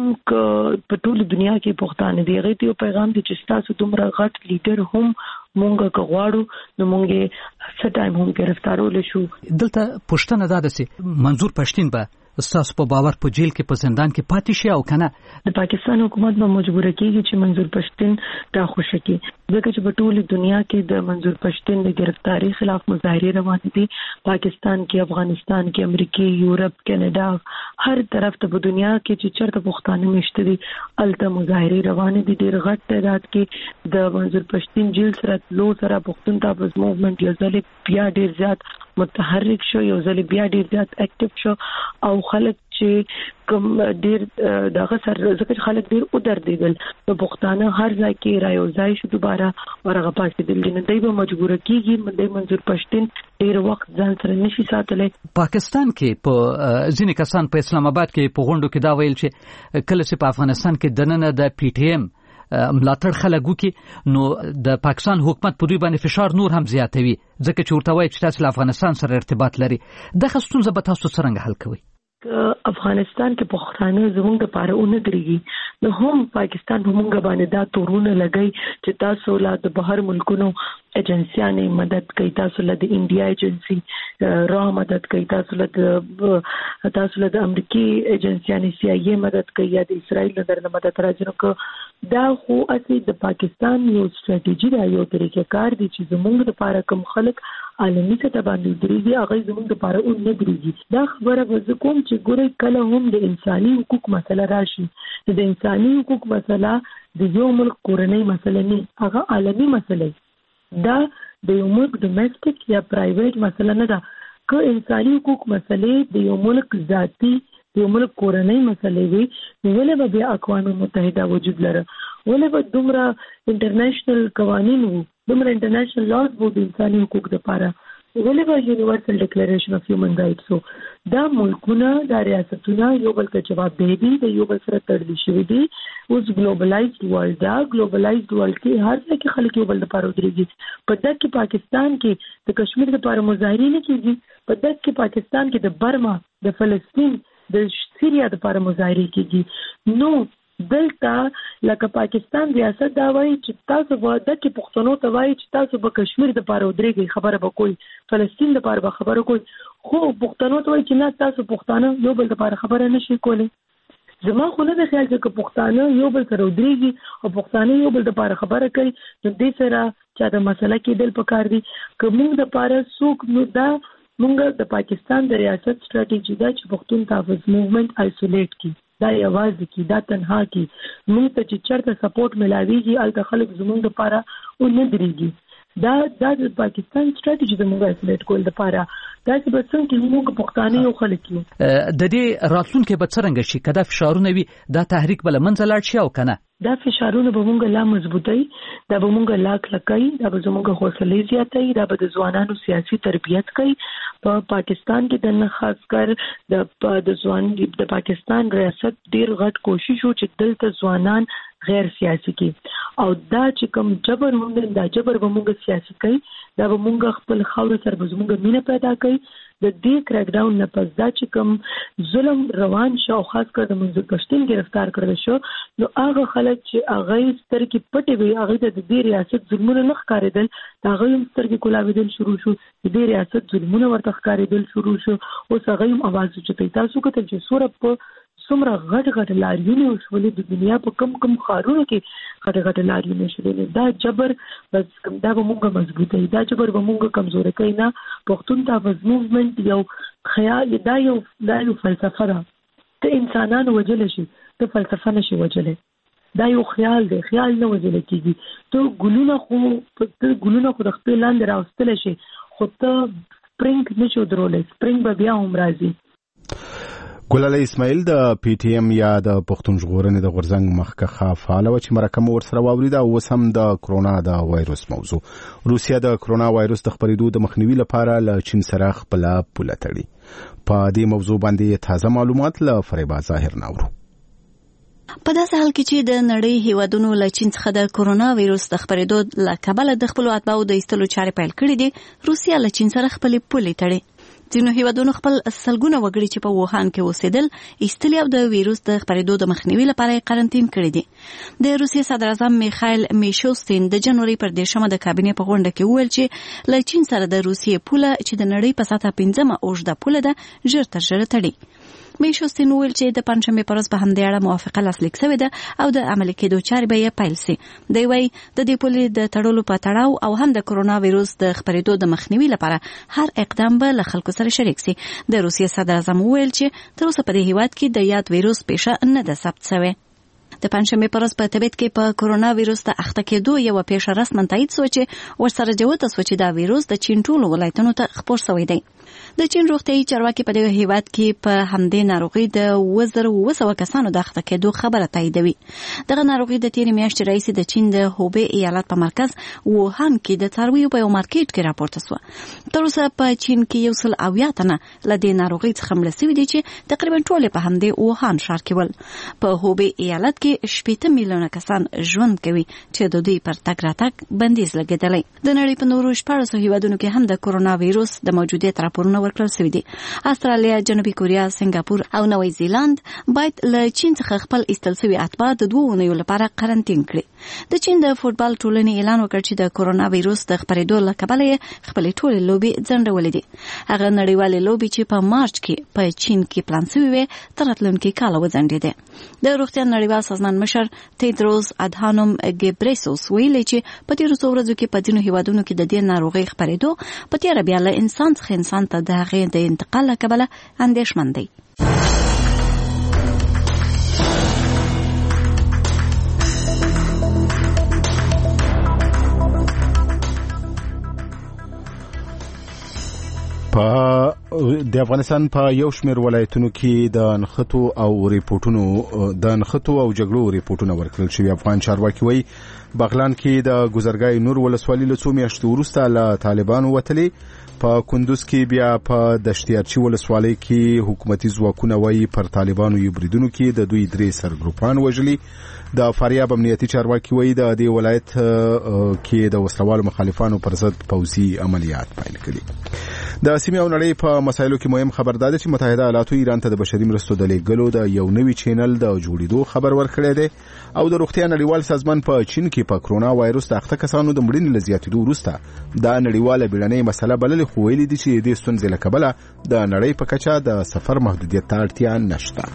په ټول دنیا کې پښتانه دي غیر یو پیغام دی چې تاسو دومره غټ لیډر هم مونږه کغواړو نو مونږه څه ټایم هم گرفتارول شو. دلته پښتنه دا ده منظور پښتون به استاسو په باور په جیل کې په زندان کې پاتې شي او کنه د پاکستان حکومت به مجبور کیږي چې منظور پښتون ته خوشی کی ځکه چې په ټول دنیا کې د منظور پښتون د گرفتاری خلاف مظاهره روان دي. پاکستان کې، افغانستان کې، امریکا، یورپ، کینیډا، هر طرف ته په دنیا کې چې چرته پښتانه مشته دي الته مظاهره روان دي. ډیر غټ تعداد کې د منظور پښتون جیل سره لو سره پښتون تابوز موومېنټ یو ځل بیا ډیر زیات متحرک شو، یو ځل بیا ډیر زیات اکټیو شو او خلک چې کوم ډیر دغه سره ځکه خلک ډیر او دردیدل په پښتانه هر ځای کې رايوځای شو دوباره ورغه پاتې دل نه دی به مجبور کیږي د منظور پښتون ډیر وخت ځان سره نشي ساتلی. پاکستان کې په ځینې کسان په اسلام آباد کې په غونډو کې دا ویل چې کله چې په افغانستان کې دننه د پی ټی ایم ملاتړ خلک وکي نو د پاکستان حکومت په دوی باندې فشار نور هم زیاتوي ځکه چې ورته وایي چې تاسو له افغانستان سره ارتباط لري. دغه ستونزه به تاسو څنګه حل کوئ؟ افغانستان کې پښتانه زموږ لپاره اون درېږي نو هم پاکستان همغه باندې دا تورونه لګي چې تاسو لا د بهر ملکونو ایجنسیانې مدد کوي، تاسو له د انډیا ایجنسی را مدد کوي، تاسو له تاسو له د امریکای ایجنسیانې سی آی ای مدد کوي یا د اسرائیل له درنه مدد راځي. نو دا خو اصلي د پاکستان یو ستراتیژي دا یو طریقې کار دي چې زموږ لپاره کوم خلک عالمي سطح باندې درېږي هغه زموږ لپاره اون نه درېږي. دا خبره به کوم چې ګورې کله هم د انساني حقوق مسله راشي د انساني حقوق مسله د یو ملک کورنۍ مسله نه هغه عالمي مسله دا د یو ملک ډومېسټک یا پرایویټ مسله نه ده. که انساني حقوق مسلې د یو ملک ذاتی د یو ملک کورنۍ مسلې وي نو ولې به بیا اقوام متحده وجود لره، ولې به دومره انټرنیشنل قوانین وو، دومره انټرنیشنل لاز وو د انساني حقوق لپاره، ولې به یونیورسل ډیکلیریشن اف هیومن رائټس وو. دا ملکونه دا ریاستونه یو بل ته جواب دی دي د یو بل سره تړلي شوي دي. اوس ګلوبلایزډ ورلد دا ګلوبلایزډ ورلد کې هر ځای کې خلک یو بل لپاره ودرېږي. په دغه کې پاکستان کې د کشمیر لپاره مظاهرې نه کیږي، په دغه کې پاکستان کې د برما، د فلسطین، د سیریا لپاره مظاهرې کیږي. نو دلته لکه پاکستان ریاست دا وایي چې تاسو به دغه پښتنو ته وایي چې تاسو به کشمیر د لپاره ودرېږئ خبره به کوئ، فلسطین د لپاره به خبره کوئ، خو پښتنو ته وایي چې نه تاسو پښتانه یو بل لپاره خبره نشئ کولی. زما خو نه د خیال چې پښتانه یو بل سره ودرېږي او پښتانه یو بل لپاره خبره کوي نو دې سره چې د مسله کېدل پکار دي. که موږ د لپاره څوک نو دا موږ د پاکستان د ریاست ستراتیژي دا چې پښتون تحفظ موومېنټ آیسولیټ کی دا یوازې کی دا تنها کی موږ ته چې چرته سپورټ ملاویږي الته خلک زموږ لپاره او نه درېږي. دا د پاکستان ستراتیژي د موږ آیسولیټ کول لپاره دا چې به څنګه موږ پښتانه یو خلک یو د دې راتلونکي به څنګه شي کدا فشارونه وي دا تحریک بل منځ لاړ شي او کنه دا فشارونه به مونږ لا مضبوطی، دا به مونږ لا کلکای، دا به زموږ حوصله زیاتای، دا به د ځوانانو سیاسي تربیت کوي. په پا پاکستان کې د خاص کر د د ځوان د پاکستان ریاست ډیر غټ کوشش و چې دلته ځوانان غیر سیاسي کی او دا چې کوم جبر مونږ دا جبر به مونږ سیاسي کوي، دا به مونږ خپل خاور سره به زموږ مینه پیدا کوي. د دې کریک ډاون نه پس دا چې کوم ظلم روان شو خاص کر د منظور پښتون گرفتار کړل شو نو هغه خلک چې هغه سترګې پټې وي هغه د دې ریاست ظلمونه نه ښکارېدل، هغه هم سترګې کولاوېدل شروع شو، د دې ریاست ظلمونه ورته ښکارېدل شروع شو. اوس هغه هم اواز اوچتوي. تاسو کتل چې سوره په څومره غټ غټ لاریونه وشولې د دنیا په کم کم ښارونو کې غټ غټ لاریونه شولې. دا جبر بس دا به مونږ مضبوطوي، دا جبر به مونږ کمزوري کوي نه. پښتون تحفظ موومېنټ یو خیال دا یو دا یو فلسفه ده. ته انسانان وجل شي ته فلسفه نشي وجلې. دا یو خیال دی، خیال نه وژل کېږي. ته ګلونه خو ته ګلونه خو د خپل لاندې راوستلی شي، خو ته سپرینګ نه شو درولی، سپرینګ به بیا هم راځي. ګلاله اسماعیل د پی ټی ایم یا د پښتون ژغورنې د غورځنګ مخکښه فعاله وه چې مرکه مو ورسره واورېده. اوس هم د کرونا د وایروس موضوع. روسیه د کرونا وایروس د خپرېدو د مخنیوي لپاره له چین سره خپله پوله تړي. په دې موضوع باندې تازه معلومات له فریبا ظاهر ناورو. په داسې حال کې چې د نړۍ هیوادونو له چین څخه د کرونا وایروس د خپرېدو له کبله د خپلو اتباعو د ایستلو چارې پیل کړې دي، روسیه له چین سره خپلې پولې تړي. ځینو هیوادونو خپل سلګونه وګړي چې په ووهان کې اوسېدل ایستلي او د ویروس د خپرېدو د مخنیوي لپاره یې قرنطین کړي دي. د روسیې صدر اعظم میخایل میشوستین د جنوري پر دېرشمه د کابینې په غونډه کې وویل چې له چین سره د روسیې پوله چې د نړۍ په سطحه پنځمه اوږده پوله ده ژر تر ژره تړي. میشوستین وویل چې د پنجشنبې په ورځ په همدې اړه موافقه لاسلیک شوې ده او د عملي کېدو چارې به یې پیل سي. دی وايي د دې پولې د تړلو په تړاو او هم د کرونا وایروس د خپرېدو د مخنیوي لپاره هر اقدام به له خلکو سره شریک سي. د روسیې صدر اعظم وویل چې تر اوسه په دې هیواد کې د یاد وایروس پیښه نه ده ثبت شوې. د پنجشنبې په ورځ په طبیعت کې په کرونا وایروس د اخته کېدو یوه پیښه رسما تایید سوه چې ورسره جوته سوه چې دا وایروس د چین ټولو ولایتونو ته خپور شوی دی. د چین روغتیايي چارواکي په دې هیواد کې په همدې ناروغي د اووه زره اووه سوه کسانو د اخته کېدو خبره تاییدوي. دغه ناروغي د تېرې میاشتې راهیسې د چین د هوبې ایالت په مرکز ووهان کې د څارویو په یو مارکیټ کې راپورته سوه. تر اوسه په چین کې یو سل اویا تنه له دې ناروغۍ څخه مړه سوي دي چې تقریبا ټول په همدې ووهان ښار کې ول. په هوبې ایالت کې شپېته میلیونه کسان ژوند کوي چې د دوی پر تګ راتګ بندیز لګېدلی. د نړۍ په نورو شپاړسو هیوادونو کې هم د کرونا وایروس د موجودیت راپورونه ورکړل شوي دي. استرالیا، جنوبي کوریا، سنگاپور او نوی زیلاند باید له چین څخه خپل ایستل شوي اتباع د دوه اونیو لپاره قرنطین کړي. د چین د فوټبال ټولنې اعلان وکړ چې د کرونا وایروس د خپرېدو له کبله یې خپلې ټولې لوبې ځنډولې دي. هغه نړیوالې لوبې چې په مارچ کې په چین کې پلان شوې وې تر راتلونکي کاله وځنډېدې. د روغتیا نړیوال سازمان مشر تیدروس ادهانوم ګبریسوس ویلي چې په تېرو څو ورځو کې په ځینو هیوادونو کې د دې ناروغۍ خپرېدو په تېره بیا له انسان څخه انسان ته د هغې د انتقال له کبله اندېښمن دی. په د افغانستان په یو شمېر ولایتونو کې د نښتو او ریپورتونو د نښتو او جګړو ریپورتونه ورکړل شوي. افغان چارواکي وایي بغلان کې د ګذرګاه نور ولسوالي له څو میاشتو وروسته له طالبانو وتلې. په کندوز کې بیا په دشتیارچي ولسوالۍ کې حکومتي ځواکونه وایي پر طالبانو یو بریدونو کې د دوی درې سرګروپان وژلي. د فاریاب امنیتي چارواکي وایي د دې ولایت کې د وسلوالو مخالفانو پر ضد پوځي عملیات پیل کړي. د سیمې او نړۍ په مسایلو کې مهم خبر دا دی چې متحده ایالاتو ایران ته د بشري مرستو د لیږلو د یو نوي چینل د جوړېدو خبر ورکړی دی او د روغتیا نړیوال سازمان په چین کې په کرونا وایروس د اخته کسانو د مړینې له زیاتېدو وروسته دا نړیواله بیړنۍ مسله بللې، خو ویلي دي چې دې ستونزې له کبله د نړۍ په کچه د سفر محدودیت ته اړتیا نشته.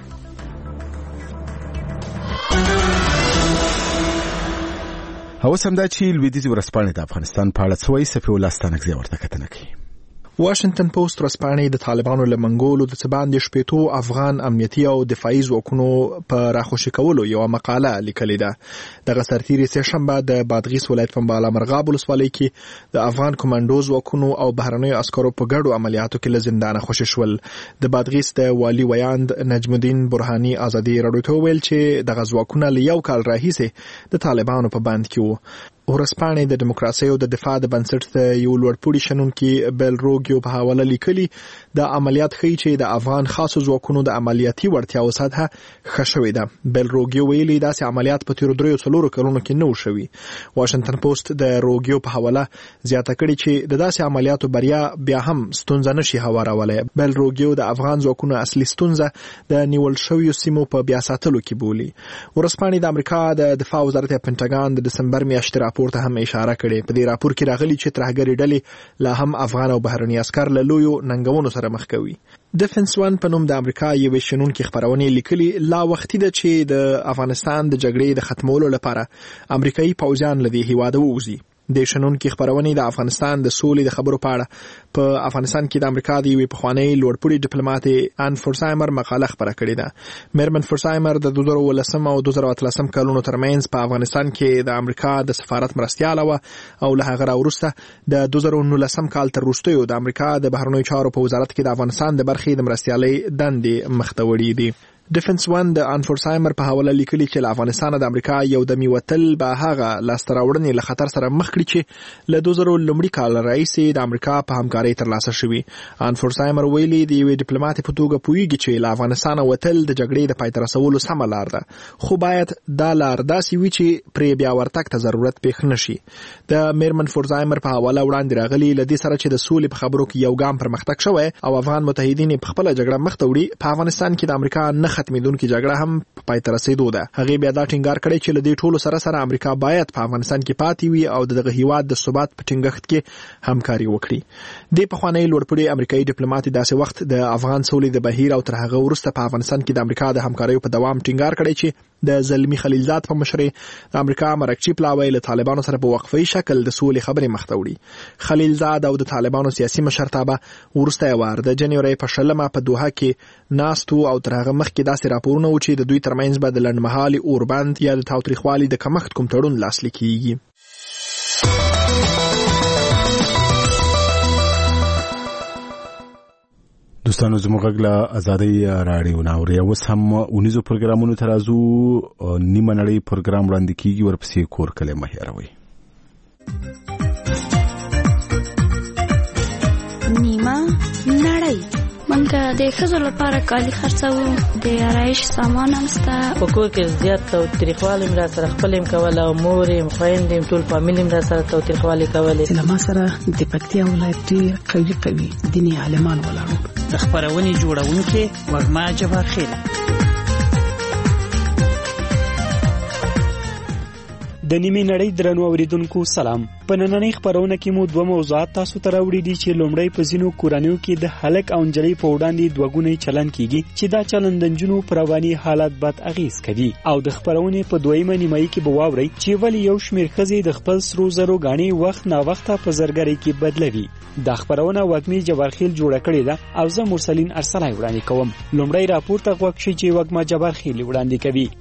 اوس همدا چې لویدیځې ورځپاڼې د افغانستان په اړه څه وایي، صفي الله ستانکزی ورته کتنه کوي. واشنگټن پوسټ ورځپاڼې د طالبانو له منګولو د څه باندې شپېتو افغان امنیتي او دفاعي ځواکونو په راخوشي کولو یوه مقاله لیکلې ده. دغه سرتیري سهشنبه د بادغیس ولایت په بالامرغاب ولسوالۍ کې د افغان کمانډو ځواکونو او بهرنیو عسکرو په ګډو عملیاتو کې له زندانه خوشي شول. د بادغیس د والي ویاند نجم الدین برهاني ازادي راډیو ته وویل چې دغه ځواکونه له یو کال راهیسې د طالبانو په بند کې وو. ورځپاڼې د دیموکراسۍ او د دفاع د بنسټ ته یو لوړپوړي شنونکي بیل روګیو په حواله لیکلي د عملیات ښیي چې د افغان خاصو ځواکونو د عملیاتي وړتیاو سطحه ښه شوې ده. بیل روګیو ویلي داسې عملیات په تېرو دریو څلورو کلونو کې نه و شوي. واشنګټن پوسټ د روګیو په حواله زیاته کړې چې د داسې عملیاتو بریا بیا هم ستونزه نشي هوارولی. بیل روګیو د افغان ځواکونو اصلي ستونزه د نیول شویو سیمو په بیا ساتلو کې بولي. ورځپاڼې د امریکا د دفاع وزارت پنټاګان د دسمبر میاشتې راپور ته هم اشاره کړې. په دې راپور کې راغلي چې ترهګرې ډلې لا هم افغان او بهرني عسکر له لویو ننګونو سره مخ کوي. ډیفنس ون په نوم د امریکا یوې شنونکي خپرونې لیکلي لا وختي ده چې د افغانستان د جګړې د ختمولو لپاره امریکایي پوځیان له دې هیواده ووځي. د شنونکو خبرونه د افغانستان د سولې د خبرو په اړه په افغانستان کې د امریکا د یوې پخوانۍ لوړپوړي ډیپلوماټ ان فورسایمر مقاله خبره کړې ده. میرمن فورسایمر د دوه زره ولسم او دوه زره اتلسم کلونو ترمنځ په افغانستان کې د امریکا د سفارت مرستیاله و او له هغه وروسته د دوه زره نولسم کال تر وروستیو د امریکا د بهرنیو چارو په وزارت کې د افغانستان د برخې د مرستیالۍ دندې مخته وړي دي. ډیفنس ون د ان فورسایمر په حواله لیکلي چې له افغانستان د امریکا یو د میوتل به هغه لاستراوړنې له خطر سره مخ کړي چې له دوه زره لومړي کال راهیسې د امریکا په همکارۍ ترلاسه شوي. ان فورسایمر ویلي د یوې ډیپلوماټ په توګه پوهیږي چې له افغانستان وتل د جګړې د پای ته رسولو سمه لار ده، خو باید دا لار داسې وي چې پرې بیا ورتګ ته ضرورت پېښ نشي. د میرمن فورسایمر په حواله وړاندې راغلي له دې سره چې د سولې په خبرو کې یو ګام پرمختګ شوی او افغان متحدین په خپل جګړه مخ ته وړي، په افغانستان کې د امریکا نه ختمېدونکې جګړه هم پای ته رسیدو ده. هغه بیا دا ټینګار کړی چې له دې ټولو سره سره امریکا باید په افغانستان کې پاتې وي او دغه هیواد د ثبات په ټینګښت کې همکاري وکړي. د پخوانی لوړپوړي امریکایي ډیپلوماټ داسې وخت د افغان سولې د بهیر او تر هغه وروسته په افغانستان کې د امریکا د همکاریو په دوام ټینګار کړی چې د زلمی خلیلزاد په مشرۍ د امریکا مرکچی پلاوی له طالبانو سره په وقفي شکل د سولې خبرې مخته وړي. خلیلزاد او د طالبانو سیاسي مشرتابه ورسته وار د جنوري په شلمه په دوحه کې ناستو او تر هغه مخکې داسې راپورونه و چې د دوی ترمنځ به د لنډمهالي اوربند یا د تاوتریخوالي د کمښت کوم تړون لاسلیک کیږي. دوستانو زموږ غږ له ازادۍ راډیو ناوري اوس هم اونیزو پروګرامونو ته راځو. نیمه نړۍ پروګرام وړاندې کیږي، ورپسې کور کلی مه هېروئ. نیمه نړۍ منګه د ښځو لپاره کالي خرڅوو، د آرایش سامان هم شته. په کور کې زیات تاوتریخوالی م را سره خپل یم کوله او مور یم خویندې یم ټول فامیل م را سره تاوتریخوالی کولې. له ما سره د پکتیا ولایت ډېر قوي قوي دیني عالمان ولاړ. د خپرونې جوړونکې وږمه جبار خیل. د نیمه نړۍ درنو اوریدونکو سلام. په نننۍ خبرونه کې مو دوه موضوعات تاسو ته راوړي دي چې لومړی په ځینو کورنیو کې د هلک او نجلۍ په وړاندې دوهګونی چلن کیږي چې دا چلن د نجونو پر رواني حالت بد اغیز کوي، او د خبرونې په دویمه نیمایي کې به واورئ چې ولې یو شمېر ښځې د خپل سرو زرو ګاڼې وخت ناوخته په زرګرۍ کې بدلوي. دا خبرونه وږمې جبارخیل جوړه کړې ده او زه مرسلین ارسلای وړاندې کوم. لومړی راپور ته غوږ شئ چې وږمه جبارخیل وړاندې کوي.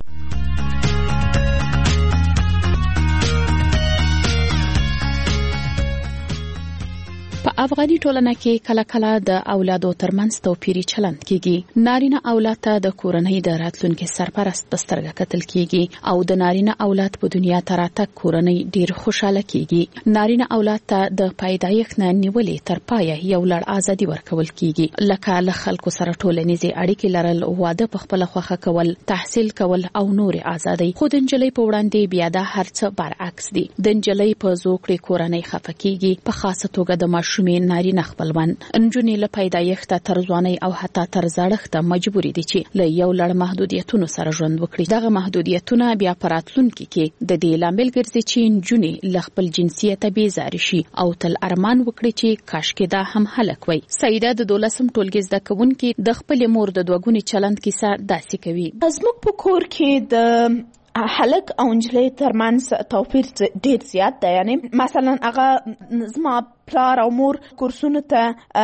په افغاني ټولنه کې کله کله د اولادو ترمنځ توپیری چلند کیږي. نارینه اولاد ته د کورنۍ د راتلونکي سرپرست په سترګه کتل کیږي او د نارینه اولاد په دنیا ته راتګ کورنۍ ډیر خوشاله کیږي. نارینه اولاد ته د پیدایښت نه نیولې تر پایه یو لړ ازادي ورکول کیږي، لکه له خلکو سره ټولنیزې اړیکې لرل، واده په خپل خوښه کول، تحصیل کول او نور ازادي. خو د نجلۍ په وړاندې بیا دا هرڅه برعکس دي. د نجلۍ په زوکړې کورنۍ خفه کیږي، په خاصه توګه د ماشومې نارینه خپلوان. نجونې له پیدایښت تر ځوانۍ او حتی تر زړښت مجبورې دي چې له یو لړ محدودیتونو سره ژوند وکړي. دغه محدودیتونه بیا په راتلونکي کې د دې لامل ګرځي چې نجونې له خپل جنسیت بیزاره شي او تل ارمان وکړي چې کاشکې دا هم هلک وي. سیده د دولسم ټولګي زده کوونکي د خپل مور د دوهګوني چلند کیسه داسې کوي. زموږ په کور کې د هلک او نجلۍ ترمنځ توپیر ډیر زیات دی. یعنی مثلا هغه زما پلار او مور کورسونو ته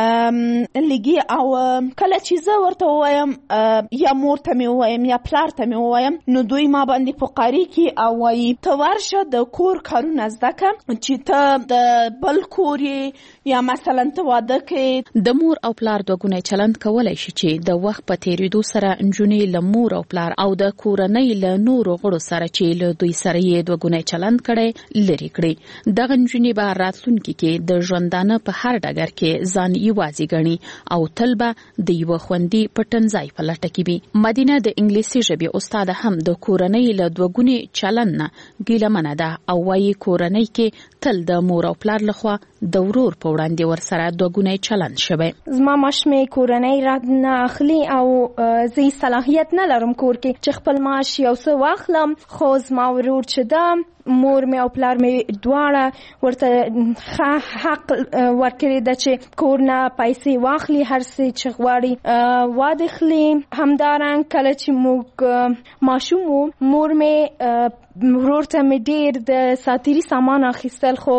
لګي او کله چې زه ورته وایم یا مور ته مې وایم یا پلار ته مې وایم نو دوی ما باندې فقاری کې او وايي ته ورشه د کور کارونه زده کړه چې ته د بل کور یا مثلا ته واده کې. د مور او پلار دوهګونی چلند کولای شي چې د وخت په تیریدو سره نجونې له مور او پلار او د کورنۍ له نورو غړو سره چې له دوی سره یې دوهګونی چلند کړي لري کړي. دغه نجونې به راتلونکي کې د ژوندانه په هر ډګر کې ځان یوازې ګڼي او تل به د یو خوندي پټنځای په لټه کې وي. مدینه د انګلیسي ژبې استاد هم د کورنۍ له دوهګوني چلند نه ګیلمنه ده او وايي کورنۍ کې تل د مور او پلار لخوا د ورور په وړاندې ورسره دوهګونی چلند شوی. زما ماشومې کورنۍ رد نه اخلي او زه صلاحیت نه لرم کور کې چې خپل معاش یو څه واخلم، خو زما ورور چې ده مور مې او پلار مې دواړه ورته حق ورکړی ده چې کور نه پیسې واخلي، هر څه چې غواړي واده خلی. همدارنګ کله چې موږ ماشوم وو مور مې ورور ته مې ډیر د ساتيري سامان اخیستل خو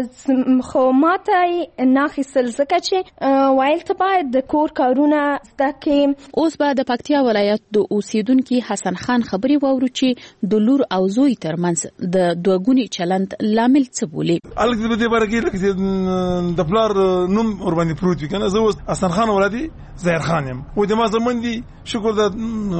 خو ماته نه اخیستل ځکه چې وایل ته باید د کور کارونه زده کړې. اوس به د پکتیا ولایت د اوسیدونکو حسن خان خبري واورو چې د لور او زوی ترمنځ د دوګونی چلند لامل څه بولي. الګ دې په اړه کې لکه د پلار نوم ور باندې پروت وي کنه. زه حسن خان ولادي زهر خان يم و د ما زمون دي شکر د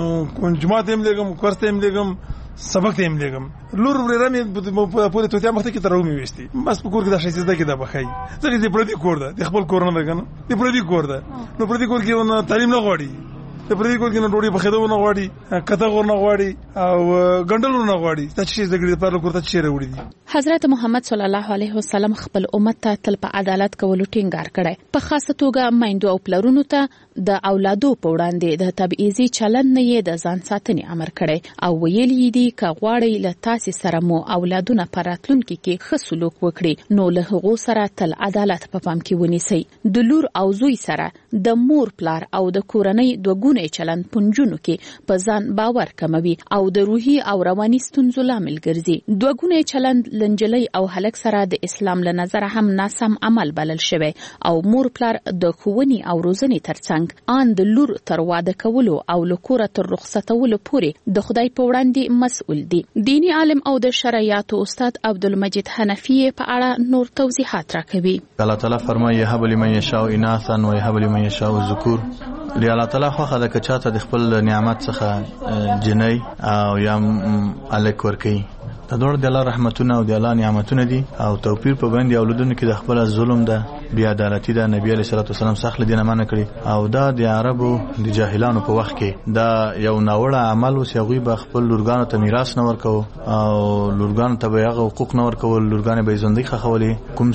جماعت هم لګم کورس هم لګم سبق هم لګم لور ورې په پوره توته مخته کې ترومي وستي بس په کور کې د شي زده کې د بخای ځکه دې پردي کور ده د خپل کور نه ده کنه دې پردي کور ده نو پردي کور کې ونه تعلیم نه غواړي د پردي کور کې نه ډوډۍ په خدو نه غواړي کته غور نه غواړي او ګندل نه غواړي د چی زګړي په لور کوته چیرې وړي دي. حضرت محمد صلی الله علیه وسلم خپل امت ته تل په عدالت کولو ټینګار کړی. په خاصه توګه میندو او پلرونو ته د اولادو په وړاندې د تبعیضي چلند نه یې د ځان ساتنې امر کړی او ویلي دي ک غواړي له تاسو سره مو اولادونه پراتلونکو کې ښه سلوک وکړي نو له هغو سره تل عدالت په پام کې ونیسئ. د لور او زوی سره د مور پلار او د کورنۍ دوګونی چلند پنځونو کې په ځان باور کموي او د روحي او رواني ستونزو لامل ګرځي. دوګونی چلند لنجلۍ او هلک سره د اسلام له نظر هم ناسم عمل بلل شوی او مور پلار د ښوونې او روزنې ترڅنګ ان د لور تر واده کولو او لکوره تر رخصتولو پورې د خدای په وړاندې مسؤل دي. دینی عالم او د شرعیاتو استاد عبدالمجید حنفی په اړه نور توضیحات راکوي. الله تعالی فرمایي هب لمن یشاء اناثا و یهب لمن یشاء الذکور. دی الله تعالی خو خدای که چاته د خپل نعمت څخه جنۍ او یا الک ورکی د دوړ د الله رحمتونه او د الله نعمتونه دي او توپیر په باندې اولادونو کې د خپل ظلم ده بی عدالتي ده. نبی علیه الصلاه والسلام سخت دینه منع کړی او دا د عربو د جاهلانو په وخت کې دا یو ناوړه عمل وس یوغي به خپل لورګانو ته میراث نه ورکو او لورګانو ته به هغه حقوق نه ورکول لورګانې به ژوندۍ خخولې کوم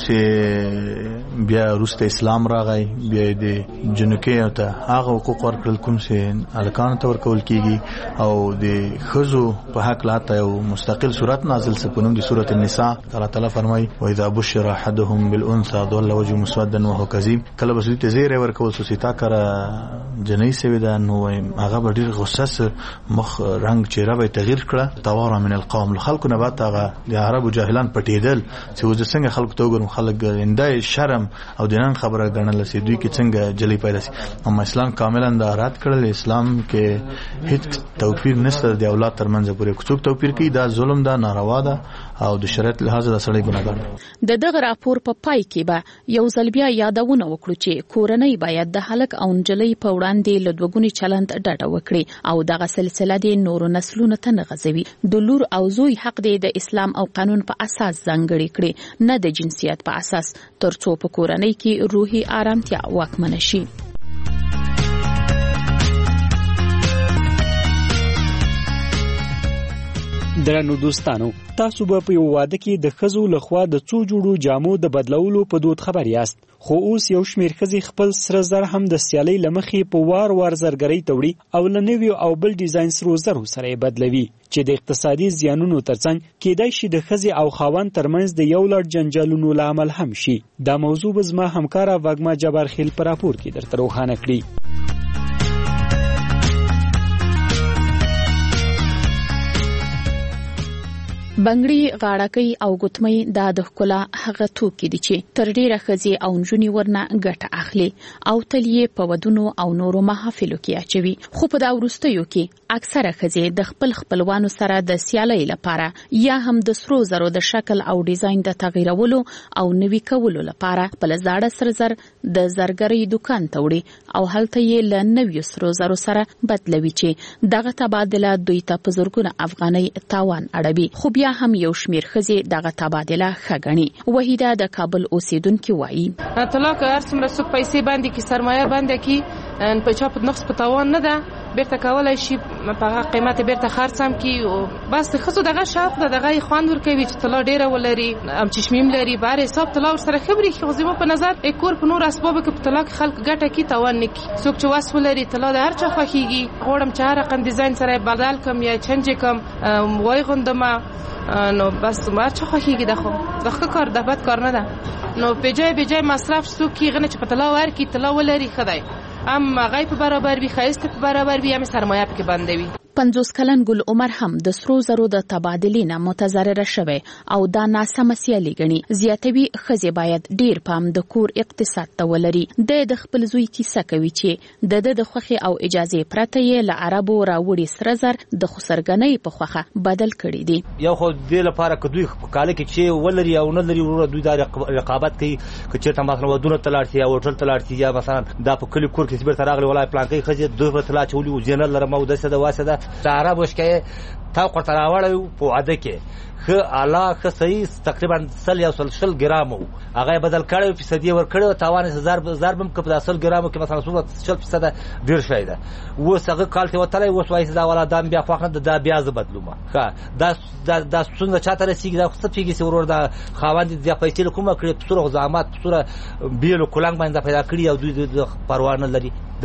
سه بیا روسته اسلام راغی بیا د جنکې ته هغه حقوق ورکړل کوم سه الکان ته ورکول کیږي او د خزو په حق لاته یو مستقل صورت نازل سپونم د سورۃ النساء. الله تعالی فرمایي و اذا بشر احدهم بالانثى ظل وجهه مسودا وهو كظيم. کله به دې زیره ورکول سوسیتا کرا جنۍ سوي دا نو هغه ډیر غصه مخ رنگ چهره به تغییر کړه تواره من القوم خلکو نه بعد هغه د عربو جاهلان پټیدل چې وځ څنګه خلکو ته وګورم خلک اندای شرم او دینان خبره ګڼل سي دوی کې څنګه جلی پیدا سي. اما اسلام کاملا د رات کړل اسلام کې هیڅ توپیر نشته د اولاد ترمنځ پورې کوڅوک توپیر کوي دا ظلم ده ناروا ده او د شریعت لحاظ د سړی ګناګار ده. د دغه راپور په پا پای کې به یو ځل بیا یادونه وکړو چې کورنۍ باید د هلک او نجلۍ په وړاندې له دوګونی چلند ډډه وکړي او دغه سلسله د نورو نسلونو ته نه غځوي. د لور او زوی حق دی د اسلام او قانون په اساس ځانګړي کړي نه د جنسیت په اساس ترڅو په کورنۍ کې روحي آرامتیا واکمنه شي. درنو دوستانو تاسو به په یو واده کې د خزو لخوا د څو جوړو جامو د بدلولو په دود خبر یاست خو اوس یو شمیر خزي خپل سره زر هم د سیالي لمخې په وار وار زرګرۍ توړي او لنوي او بل ډیزاین سره زر سره بدلوي چې د اقتصادي زیانونو ترڅنګ کېدای شي د خزي او خاوند ترمنځ د یو لړ جنجالونو لامل هم شي. دا موضوع به زما همکارا واګما جبار خیل پر راپور کې درته روښانه کړي. بنگړي غاړکۍ او ګوتمۍ دا د ښکلا هغه توکي دي چې تر ډیره ښځې او نجونې ورنه ګټه اخلي او تل یې په ودونو او نورو محافلو کې اچوي. خو په دا وروستیو کې اکثره ښځې د خپل خپلوانو سره د سیالۍ لپاره یا هم د سرو زرو د شکل او ډیزاین د تغیرولو او نوي کولو لپاره خپل زاړه سر زر د زرګرۍ دکان ته وړي او هلته یې له نویو سرو زرو سره بدلوي چې دغه تبادله دوی ته په زرګونه افغانۍ تاوان اړوي. خو بیا هم یو شمیر خزي دغه تبادله خغني. وحیده د کابل اوسیدونکو وایي طلاق هر څومره څوک پیسې باندې کی سرمایه باندې کی په چا په نقص په تاوان نه ده بیرته کولای شي په هغه قیمت بیرته خرڅم کی او بس خزو دغه شاف دغه خوان ورکوي چې طلاق ډیره ولري ام چشمیم لري بار حساب طلاق سره خبري خو په نظر اکور په نور اسباب کې په طلاق خلک ګټه کی تاوان نه کی څوک چې واس ولري طلاق د هر چا خوخيږي غوړم چې هر رقم ډیزاین سره بدل کم یا چنج کم وای غوندما نو بس مار چا خوخيږي دغه دغه کار د بد کار نه ده نو په جای به جای مصرف سو کی غنه چې په طلاق ورکی طلاق ولري خدای ام غیب برابر وي خاصه په برابر وي ام سرمایه کې بندوي. پنځوس کلن ګل عمر هم د سرو زرو د تبادلې نه متضرره شوی او دا ناسمه سیالي ګڼي. زیاتوي ښځې باید ډیر پام د کور اقتصاد ته ولري. د خپل زوی کیسه کوي چې د د خوخي او اجازه پرته یې له عربو راوړي سره زر د خسرګنۍ په خوخه بدل کړي دي. یو خو د لپاره کدوې کاله کې چې ولري او نه لري ورو دوی د رقابت کوي چې ته مثلا ودونه تلارتي او هوټل تلارتي یا مثلا دا په کلی کور کې بیرته راغلی ولای پلان کوي خځه دوی په تلا چولي او جنرال لرم او دسه د واسه د عرب وشکه تا قرته راوړی په عاده کې خ اعلی خ صحیح تقریبا سل یا سل ګرام هغه بدل کړي فیصدي ور کړي تاوان هزار ضرب کپ د اصل ګرام کې مثلا صورت شل فیصد ډیر شوی ده و څنګه کال ته وتلای و سوای دا ولا دام بیا خو نه دا بیا ز بدلومه ښه دا دا څنګه چاته رسیږي دا خو څه پیږي ورور دا خاوند د پیسې کومه کړي په صورت زعامت په صورت بیل کولنګ باندې پیدا کړی او دوی د پروا نه لري دا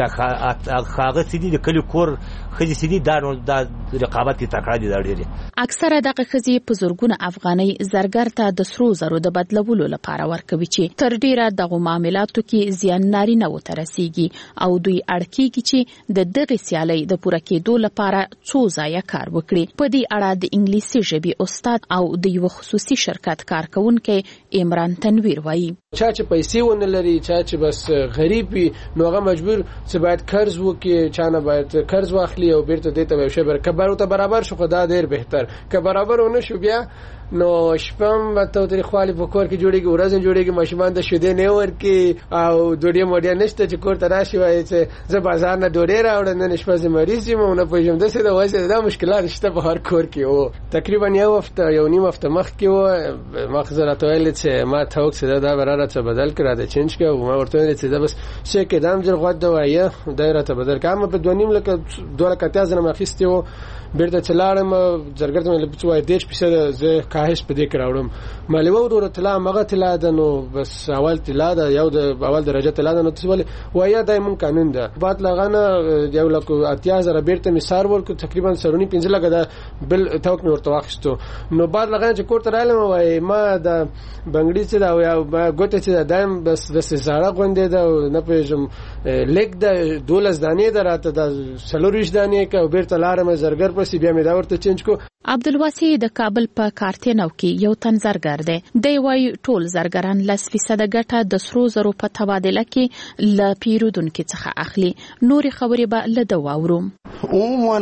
خاغه سیدی د کلی کور خځې سیدی دا د رقابت کې تکړه دي دا ډېری. اکثره دغه خځې په زرګونه افغانۍ زرګر ته د سرو زرو د بدلولو لپاره ورکوي چې تر ډیره دغه معاملاتو کې زیان نارینه و ترسيږي او دوی اړکیږي چې د دغه سیالۍ د پوره کېدو لپاره څو ځای کار وکړي. په دې اړه د انګلیسي ژبې استاد او د یو خصوصي شرکت کارکونکو عمران تنویر وایي چا چې پیسې ونه لري چا چې بس غریب وي نو هغه مجبور چې باید قرض وکړي چا نه باید قرض واخلي او بیرته دې ته شي برابر ته برابر شو خدا ډیر بهتر که برابر ونه شو بیا نو شپم ته تر خپل په کور کې جوړيږي ورځ جوړيږي ماشومان د شوده نه ورکی او دوړې موډیا نشته چې کور ته راشي وای چې زه بازار نه دوړې راوړم نه شپه مریض یم نه پېژم د څه د واسه دا مشکلات شته په هر کور کې او تقریبا یو هفته یو نیم هفته مخ کې و مخزره تویل چې ما ته وکړه دا براره څه بدل کړه د چینج کې او ما ورته چې دا بس څه کې دام جر غوډ وایي دایره ته بدل کړم په دوه نیم لکه دوه لکه تاسو نه مخېستو بیرته چلاړم زرګر ته مې لپاره دیش پیسه زه کاهش په دې کراوړم مالو ورته تلا مغه تلا د نو بس اول تلا د یو د اول درجه تلا د نو تسول ویا دایمون قانون ده بعد لغانه یو لکه اتیا زره بیرته می سار ورکو تقریبا سرونی پنځه لګه ده بل توک مې ورته واخستو نو بعد لغانه چې کوړه رااله وای ما د بنگړی چې دا یا ګوته چې دایم بس د سزاره غونډه ده نه پېژم لیک د دولس دانې دراته د سلوریش دانې کا بیرته لارم زرګر پسې بیا مې دا ورته چینج کو. عبدالواسي د کابل په کارتینو کې یو تن زرګر دی. دی وايي ټول زرګران لس فیصد ګټه د سرو زرو په تبادله کې له پیرودونکو څخه اخلي. نور خبرې به له دا واورو. عموما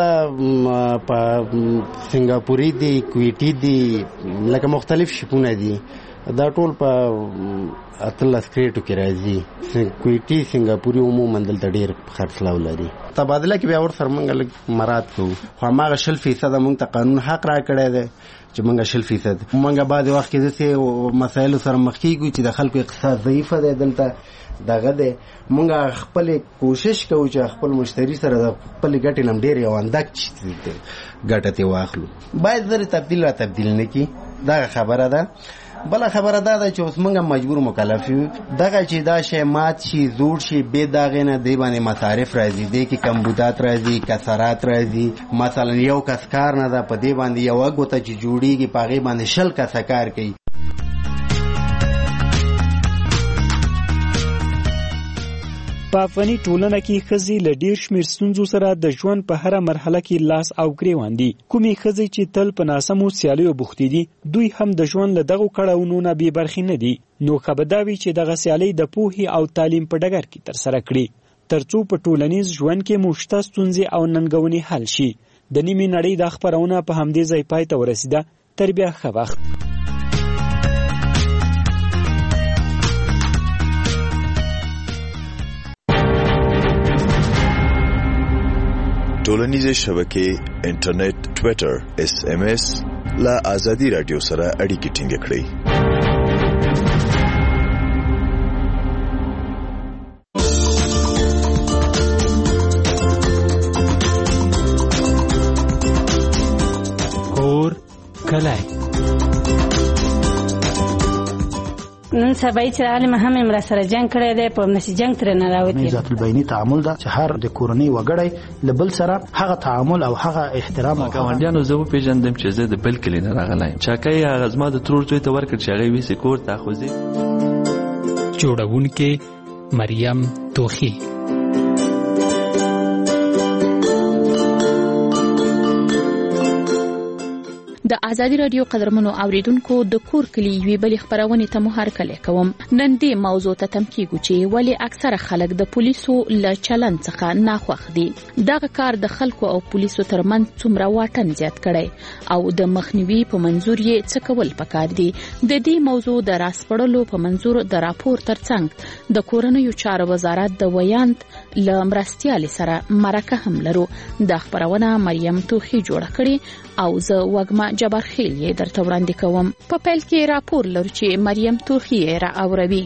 دلته په سنگاپوري دي کویټي دي لکه مختلف شپونه دي دا ټول په اتلس کریټو کې راځي. کویټي سنگاپوري عموما دلته ډیر خرڅلاو لري. تبادله کې بیا ور سره مونږ مراد کوو خو هغه شل فیصد مونږ ته قانون حق را کړی دی چې مونږ شل فیصد مونږ بعد وخت کې دسه مسایل سره مخ کیږو چې د خلکو اقتصاد ضعیف دی دلته دغه دی مونږ خپل کوشش کوو چې خپل مشتری سره د خپل ګټې لم ډیر یو اندک چې ګټه تی واخلو باید زری تبدیل را تبدیل نه کی دا خبره ده. بل خبره ده چې اوس موږ مجبور مکلف یو دغه چې دا شی مات شي زوړ شي به داغه نه دی باندې مصارف راځي دی کې کمبودات راځي کسرات راځي مثلا یو کسکار نه ده په دی باندې یو غوته چې جوړیږي پاغه باندې شل کسکار کوي. په افغاني ټولنه کې ښځې له ډیر شمېر ستونزو سره د ژوند په هره مرحله کې لاس او ګریوان دي. کومې ښځې چې تل په ناسمو سیالیو بوختې دي دوی هم د ژوند له دغو کړاوونو نه بې برخې نه دي. نو ښه به دا وي چې دغه سیالۍ د پوهې او تعلیم په ډګر کې ترسره کړي تر څو په ټولنیز ژوند کې مو شته ستونزې او ننګونې حل شي. د نیمې نړۍ دا خپرونه په همدې ځای پای ته ورسېده. تر بیا ښه وخت. ټولنیزې شبکې انټرنیټ ټویټر اس ام اس لا ازادي رادیو سره اړیکې ټینګ کړئ. کور کلای نن سبا چې عالم هم امر سره جنگ کړی دی په نشي جنگ تر نه راوتی. ذات البینی تعامل دا چې هر د کورنۍ وګړی لبل سره هغه تعامل او هغه احترام او ګاونډیانو زه پیژندم چې زه د بل کلی نه راغلی چاکای هغه زما د ترور ته ورکړ چې هغه ویسي کور ته خوځي. جوړونکې مریم توخی ازادي رادیو قدرمنو اوریدونکو د کور کلی وی بل خبرونه ته مهار کله کوم نن دې موضوع ته تم کیږي چې ولی اکثره خلک د پولیسو ل چلن څخه ناخوښ دي. دغه کار د خلکو او پولیسو ترمنځ څومره واټن زیات کړي او د مخنیوي په منظور یې څه کول پکار دي. د دې موضوع د راسپړلو په منظور د راپور ترڅنګ د کورنیو چارو وزارت د ویاند ل مرستيال سره مرکه هم لرو. د خبرونه مریم توخی جوړ کړي او زه وګما جبر خیل یې درته وړاندې کوم. په پیل کې راپور لرو چې مریم توخی را اوروي.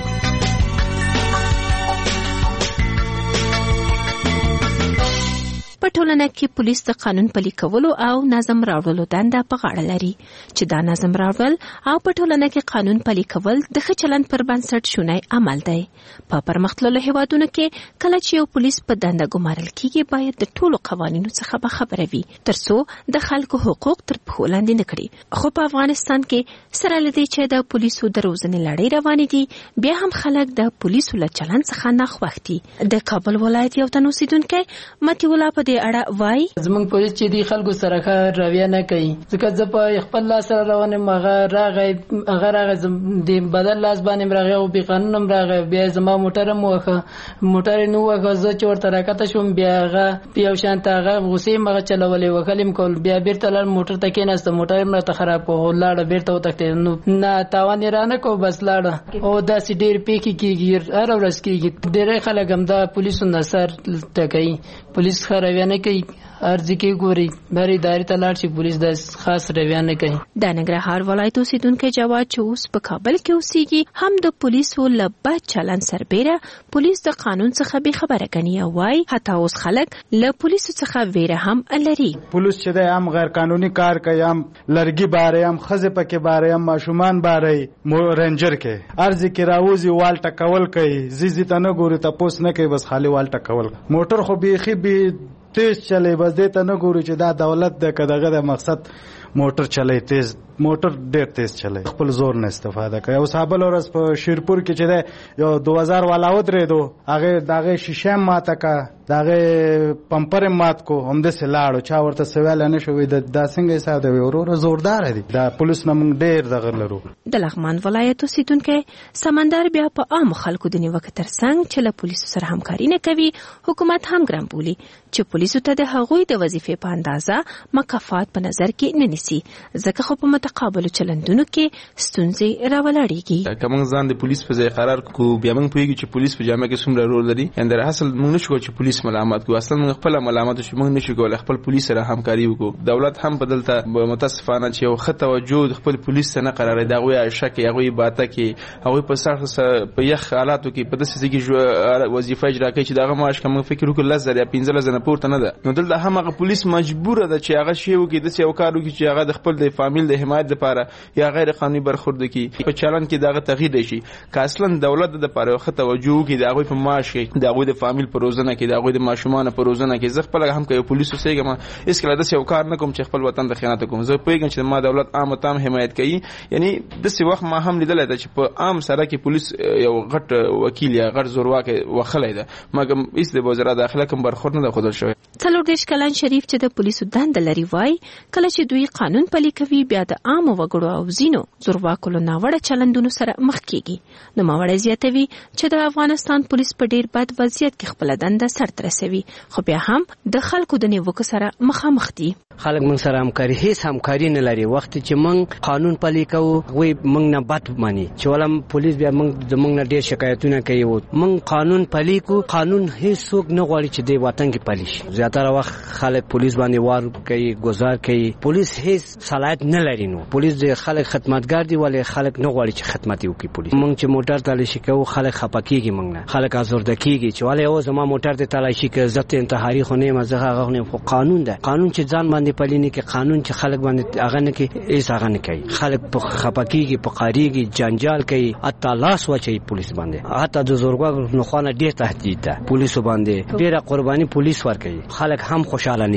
په ټولنه کې پولیس د قانون پلي کولو او نظم راوړلو دنده په غاړه لري چې دا نظم راوړل او په ټولنه کې قانون پلي کول د ښه چلند پر بنسټ شونی عمل دی. په پرمختللو هیوادونو کې کله چې یو پولیس په دنده ګمارل کیږي باید د ټولو قوانینو څخه خبره وي ترڅو د خلکو حقوق تر پښو لاندې نه کړي. خو په افغانستان کې سره لدی چې د پولیسو د روزنې لړۍ روانې دي بیا هم خلک د پولیسو له چلند څخه ناخوښ دي. د کابل ولایت یو تن اوسیدونکی متي ولا په اړه وای زمونږ پولیس چې دی خلکو سره ښه رویه نه کوي ځکه زه په خپل لاس سره روانم هغه راغی هغه راغی د بدل لاس باندې راغی او بې قانونه هم راغی بیا زما موټر هم ووښه موټر یې نه ووښه زه چې ورته راکښته شوم بیا هغه یو شانته هغه غوسې هم هغه چلولې وکل یې کول بیا بیرته لاړم موټر ته کېناسته موټر یې هم راته خراب کړو لاړه بیرته وتښتېد نو نه تاوان یې رانه کړو بس لاړه او داسې ډېر پیښې کېږي هره ورځ کېږي ډېری خلک هم د پولیسو نه سر ټکوي پولیس ښه رویه نه کوي ارزي کې ګوري بری داري تلاړ شي پولیس د خاص رویه نه کوي. د ننګرهار ولایت اوسیدونکو جواد چې اوس په کابل کې اوسېږي هم د پولیسو له بد چلند سربېره پولیس د قانون څخه بې خبره ګڼي او وايي حتی اوس خلک له پولیسو څخه ویره هم لري. پولیس چې دی هم غیر قانوني کار کوي هم لرګي باري هم ښځې پکې باري هم ماشومان باري رینجر کې ارزي کې راوځي وال ټکول کوي زیزي ته نه ګوري تاسو نه کوي بس خالي وال ټکول موټر خو بیخي به تیز چلی بس دې ته نه ګوري چې دا دولت د کداغه د مقصد موټر چلی تیز موټر ډیر تیز چلی خپل زور نه استفاده کوي. او صاحب لورس په شیرپور کې چې ده یو دو هزار والا ودرېدو هغه دغه شیشه ماته کا دغه پمپر مات کو هم د سلاړو چا ورته سوال نه شوې د داسنګ حساب دی ورور زوردار دی دا پولیس نه موږ ډیر دغه لرو. د لغمان ولایت اوسیدونکو سمندر بیا په عام خلکو د نیوکه ترڅنګ چې له پولیسو سره همکاري نه کوي حکومت هم ګرام بولي چې پولیسو ته د هغوی د وظیفې په اندازه مکافات په نظر کې نه نیسي ځکه خو په متقابل چلندونو کې ستونزې راولاړېږي. که موږ ځان د پولیس په ځای قرار کو بیا موږ پوهیږو چې پولیس په جامه کې څومره رول لري یعنې در اصل موږ نشو کولی چې پولیس ملامت کو اصلا موږ خپل ملامت شو موږ نشو کولی خپل پولیس سره همکاري وکړو. دولت هم بدلته متاسفانه چې یو ښه توجه خپل پولیس ته نه قرارې د هغوی عایشه کې هغوی باته کې هغوی په سخت په یخ حالاتو کې په داسې ځای کې وظیفه اجرا کوي چې د هغه معاش که موږ فکر وکړو لس زره یا پنځلس زره پورته نه ده نو دلته هم هغه پولیس مجبوره ده چې هغه شی وکړي داسې یو کار وکړي چې هغه د خپل د فامیل د حمایت لپاره یا غیر قانوني برخورد کړي په چلن کې دغه تغییر شي که اصلا دولت د لپاره ښه توجه وکړي د هغوی په معاش کې د هغوی د فامیل په روزنه کې د هغوی د ماشومانو په روزنه کې زه خپله هم که یو پولیس اوسېږم هېڅکله داسې یو کار نه کوم چې خپل وطن ته خیانت وکړم. زه پوهېږم چې ما دولت عام تام حمایت کوي یعنې داسې وخت ما هم لیدلی ده چې په عام سړک کې پولیس یو غټ وکیل یا غټ زورواک وښلی ده مګر هېڅ د وزارت داخله کوم برخورد نه ده ښودل شوی. څلور دېرش کلن شریف چې د پولیسو دنده لري وایي کله چې دوی قانون پلي کوي بیا د عامو وګړو او ځینو زورواکو له ناوړه چلندونو سره مخ کېږي. نوموړی زیاتوي چې د افغانستان پولیس په ډېر بد وضعیت کې خپله دنده سرته رسوي خو بیا هم د خلکو د نیوکو سره مخامخ دي. خلک موږ سره همکاري هیڅ همکاري نه لري وخت چې موږ قانون پلي کوو هغوی موږ نه بد ماني چې ولم پولیس بیا موږ د موږ نه ډېر شکایتونه کوي موږ قانون پلي کو قانون هیڅوک نه غواړي چې د وطن کې پلي شي. زیاتره وخت خلک پولیس باندې وار کوي ګزار کوي پولیس هیڅ صلاحیت نه لري نو پولیس د خلک خدمتګار دي ولې خلک نه غواړي چې خدمت وکړي پولیس. موږ چې موټر تلاشي کوو خلک خفه کېږي موږ نه خلک ازرده کېږي چې ولې او زما موټر ته تلاشي کوي ضبط انتحاري خو نه یم زه هغه خو نه قانون ده قانون چې ځان باندې پلي نه کوي قانون چې خلک باندې هغه نه کوي هېڅ هغه نه کوي خلک په خفه کېږي په قاریږي جنجال کوي حتی لاس واچوي پولیس باندې حتی د زورګو نخوا نه ډېر تهدید ده پولیسو باندې ډېره قرباني پولیس ورکوي خلک هم خوشحاله نه دي.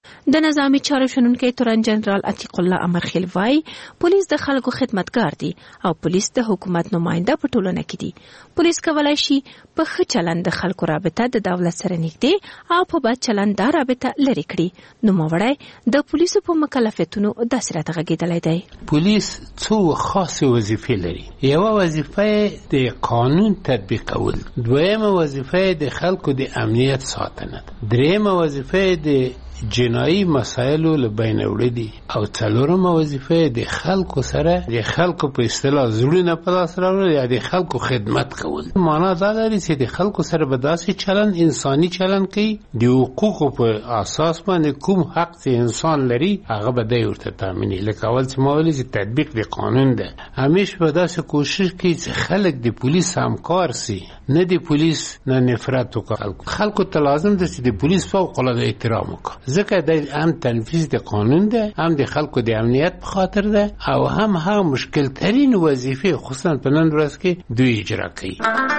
د نظامی چارو شنونکي تورن جنرال عتیق الله امرخیل وای پولیس د خلکو خدمتګار دي او پولیس د حکومت نماینده په ټولنه کې دي. پولیس کولای شي په ښه چلند د خلکو رابطه د دولت سره نږدې او په بد چلند دا رابطه لرې کړي. نو موړی د پولیسو په مکلفیتونو داسې راته غږېدلی دی. پولیس څو خاصې وظیفې لري. یوه وظیفه د قانون تطبیقول، دویمه وظیفه د خلکو د امنیت ساتنه، دریمه وظیفه د جنایی مسایلو له بین وړي دي او څلورمه وظیفه د خلکو سره د خلکو په اصطلاح زړونه په لاس راوړل یا د خلکو خدمت کول. معنا دا لري چې د خلکو سره به داسې چلند انساني چلند کوي، د حقوقو په اساس باندې کوم حق چې انسان لري هغه به دی ورته تامیني. لکه اول چې ما ویلي چې تطبیق د قانون ده، همیشه به داسې کوشش کوي چې خلک د پولیس همکار سي، نه د پولیس نه نفرت وکړي. خلکو ته لازم ده چې د پولیس فوق العاده احترام وکړي، ځکه د هم تنفیذ د قانون ده، هم د خلکو د امنیت په خاطر ده او هم هغه مشکل ترین وظیفه خصوصا په نن ورځ کې دوی اجرا کوي.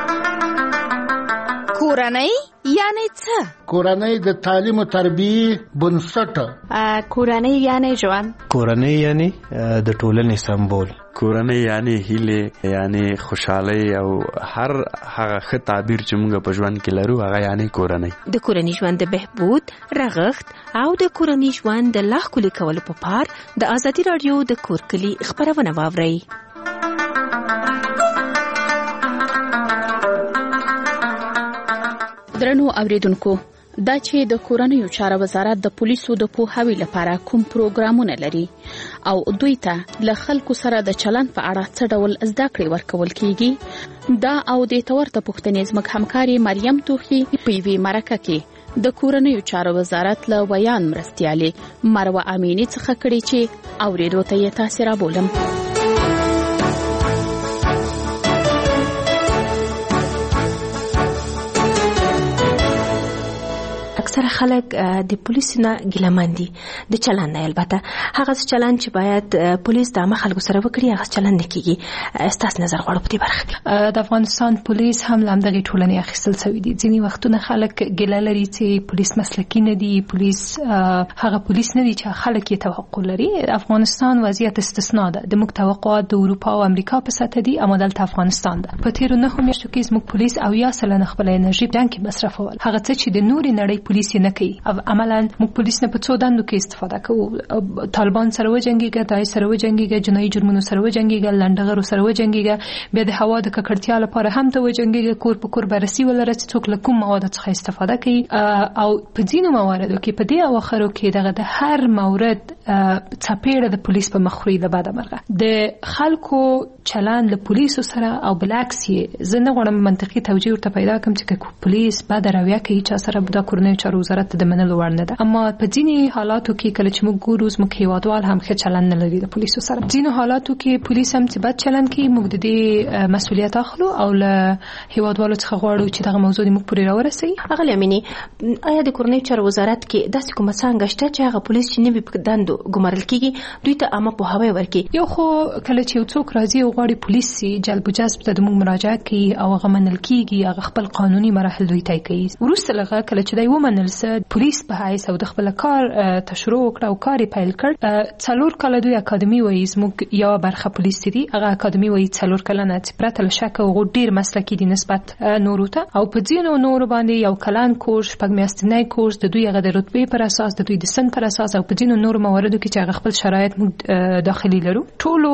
کورنۍ یعنی څه؟ کورنۍ د تعلیم او تربیه بنسټ. کورنۍ یعنی ژوند. کورنۍ یعنی د ټولنې سمبول. کورنۍ یعنی هیله، یعنی خوشحالي او هر هغه ښه تعبیر چې موږ په ژوند کې لرو هغه یعنی کورنۍ. د کورنۍ ژوند د بهبود، رغښت او د کورنۍ ژوند د لا ښکلي کولو په پار د ازادي راډیو د کور کلي خپرونه واورئ. درنو اوریدونکو، دا چې د کورنیو چارو وزارت د پولیسو د پوهاوي لپاره کوم پروګرامونه لري او دوی ته له خلکو سره د چلند په اړه څه ډول زده کړې ورکول کیږي، دا او د تورته پوښتنې زموږ همکاري مریم توخي په وی مرکه کې د کورنیو چارو وزارت له ویان مرستيالي مروه امینی څخه کړي چې اوریدو ته یې تاثیر بولم. اکثر خلک د پولیس نه ګیلمن دي د چلند نه، البته هغه چلند چې باید پولیس د عامه خلکو سره وکړي هغه چلند نه کیږي. ستاسو نظر غواړم په دې برخه کې. د افغانستان پولیس هم لامدغه ټولنې اخیستل شوی دي. ځینې وختونه خلک ګیله لري چې پولیس مسلکي نه دي، پولیس هغه پولیس نه دي چې خلک یې توقع لري. افغانستان وضعیت استثناء ده. د موږ توقعات د اروپا او امریکا په سطح دي، اما دلته افغانستان ده. په تیرو نه میاشتو کې زموږ پولیس او یا سلنه خپل انرژي جنگ کې مصرفول. هغه څه چې د نوري نړۍ پولیس نه کوي. عملاً موږ پولیس نه په څو دندو کې استفاده کوو. طالبان سره وجنګيږي، داعش سره وجنګيږي، جنایي جرمونو سره وجنګيږي، لنډغرو سره وجنګيږي، بیا د هوا د ککړتیا لپاره هم ته وجنګيږي. کور په کور بررسي ولري چې څوک له کوم مواد څخه استفاده کوي او په ځینو مواردو کې په دې اواخرو کې دغه د هر مورد څپېړه د پولیس په مخوري د بده مرغه د خلکو چلند له پولیسو سره او بلکس یې زه نه غواړم منطقي توجیه ورته پیدا کوم چې پولیس بد رویه کوي چې سره د کورنیو چارو وزارت د منلو وړ نه ده. اما په ځینې حالاتو کې کله چې موږ ګورو زموږ هیوادوال هم ښه چلند نه لري د پولیسو سره. ځینو حالاتو کې پولیس هم چې بد چلند کوي، موږ د دې مسؤلیت اخلو او له هیوادوالو څخه غواړو چې دغه موضوع موږ پورې راورسوي. اغلی امینی، آیا د کورنیو چارو وزارت کې داسې کومه څانګه شته چې هغه پولیس چې نوي په دندو ګمارل کیږي دوی ته عامه پوهاوی ورکړي؟ یو خو کله چې یو څوک راځي او غواړي پولیس سي، جلب و جذب ته موږ مراجعه کوي او هغه منل کیږي، هغه خپل قانوني مراحل دوی طی کوي. وروسته لغه کله چې دوی ومنل سه پولیس په حیث او د خپل کار تشروع کړ او کار پیل کړ، څلور کله دوی اکاډمي وایي زموږ یو برخه پولیس دي، هغه اکاډمي وایي څلور کله نه چې پرته له شک او ډیر مسلکي دي نسبت نورو ته، او په ځینو نورو باندې یو کلان کورس، شپږ میاشتنی کورس د دوی هغه د رتبې پر اساس، د دوی د سن پر اساس، او په ځینو نورو مواردو کې چې هغه خپل شرایط موږ داخلي لرو. ټولو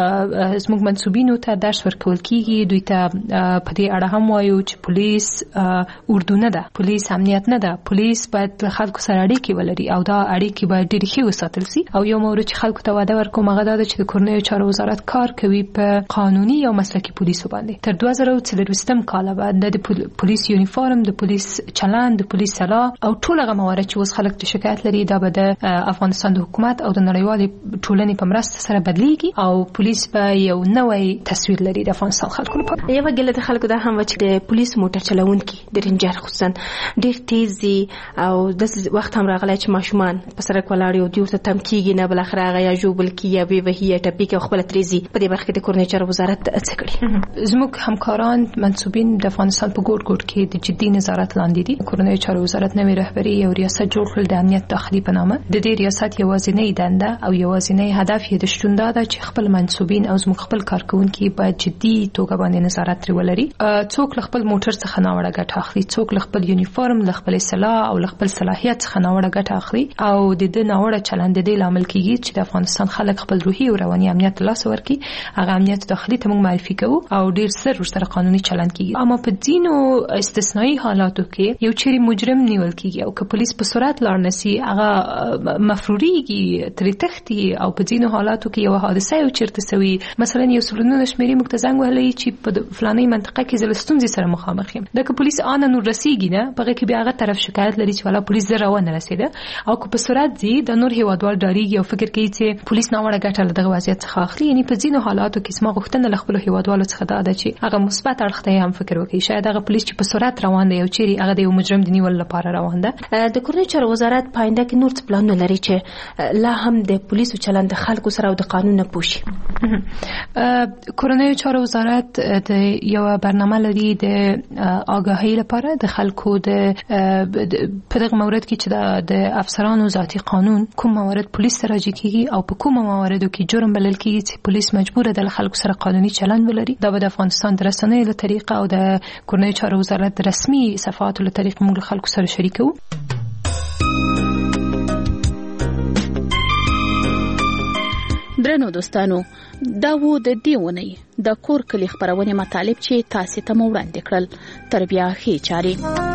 زموږ منسوبینو ته درس ورکول کیږي. دوی ته په دې اړه هم وایو چې پولیس اردو نه ده، پولیس امنیت نه ده، پولیس باید له خلکو سره اړیکې ولري او دا اړیکې باید ډېرې ښې وساتل سي. او یو مورد چې خلکو ته وعده ورکوم هغه دا ده چې د کورنیو چارو وزارت کار کوي په قانوني او مسلکي پولیسو باندې. تر دوه زره څلورویشتم کال بعد د پولیس یونیفورم، د پولیس چلند، د پولیس سلا او ټول هغه موارد چې اوس خلک ته شکایت لري دا به د افغانستان د حکومت او د نړیوالې ټولنې په مرسته سره بدلیږي او پولیس به یو نوې تصویر لري د افغانستان خلکو لپاره. یو ګله د خلکو دا هم و چې د پولیس موټر چلونکي د رینجر خصوصا ډېر تیز دي او د وخت هم راغلی چې ماشومان په سړک ولاړ یو دوی ته تم کېږي نه بلاخره هغه یا ژوبل کېږي یا بې وهي یا ټپي کوي او خپله ترې ځي. په دې برخه کې د کورنۍ چارو وزارت څه کړي؟ زموږ همکاران منصوبین د افغانستان په ګوټ ګوټ کې د جدي نظارت لاندې دي. کورنۍ چارو وزارت نوې رهبري او ریاست جوړ کړل د امنیت داخلي په نامه. د دې ریاست یوازینۍ دنده او یوازینۍ هدف یې د شتون دا ده چې خپل منصوبین او زموږ خپل کارکونکي باید جدي توګه باندې نظارت لري ولري. څوک له خپل موټر څخه ناوړه ګټه اخلي، څوک له خپل یونیفورم له خپل سلاح او له خپل صلاحیت څخه ناوړه ګټه اخلي او د دې ناوړه چلند د لامل کیږي چې د افغانستان خلک خپل روحي او رواني امنیت لاس ورکړي. هغه امنیت داخلي ته موږ معرفي کوو او ډیر سر ورسره قانوني چلند کیږي. اما په ځینو استثنایی حالاتو کې یو چیرې مجرم نیول کیږي او که پولیس په سرعت لاړ نسی هغه مفروریږي ترې تختی او په ځینو حالاتو کې یو حادثه یو چیرته سوي مثلا یو سلونونه شمیرې موږ ته زنګ وهلی چې په فلاني منطقه کې زل ستونزې سره مخامخ یم. دا که پولیس آن نور رسیږي نه پغه کې بیا هغه طرف شکایت لري چې والا پولیس زره ونه رسیده او که په سرعت دي د نور هیوادوال ډاریږي او فکر کوي چې پولیس ناوړه ګټه له دغه وضعیت څخه اخلي. یعنی په ځینو حالاتو کې سما غوښتنه له خپل هیوادوالو څخه دا ده چې هغه مثبت اړخ ته هم فکر وکړي. شاید هغه پولیس چې په سرعت روان دی او چیرې هغه د یو مجرم د نیول لپاره روان ده. د کورنۍ چارو وزارت پاینده کې نور څه پلانونه لري چې لا هم د پولیسو چلند د خلکو سره او د قانون نه پوښي؟ کورنۍ چارو وزارت د یو برنامه لري د آگاهی لپاره د خلکو د په دغه مورد کې چې د افسرانو ذاتی قانون کوم موارد پولیس ته راجع کیږي او په کوم مواردو کې جرم بلل کیږي چې پولیس مجبور ده له خلکو سره قانوني چلند ولري. دا به د افغانستان د رسنیو له طریقه او د کورنۍ چارو وزارت د رسمي صفحاتو له طریقه موږ خلکو سره شریکو. درنو دوستانو دا وو د دې ونې د کور کلی خبرونه مطالب چې تاسو ته مو وړاندې کړل. تر بیا ښه چاري.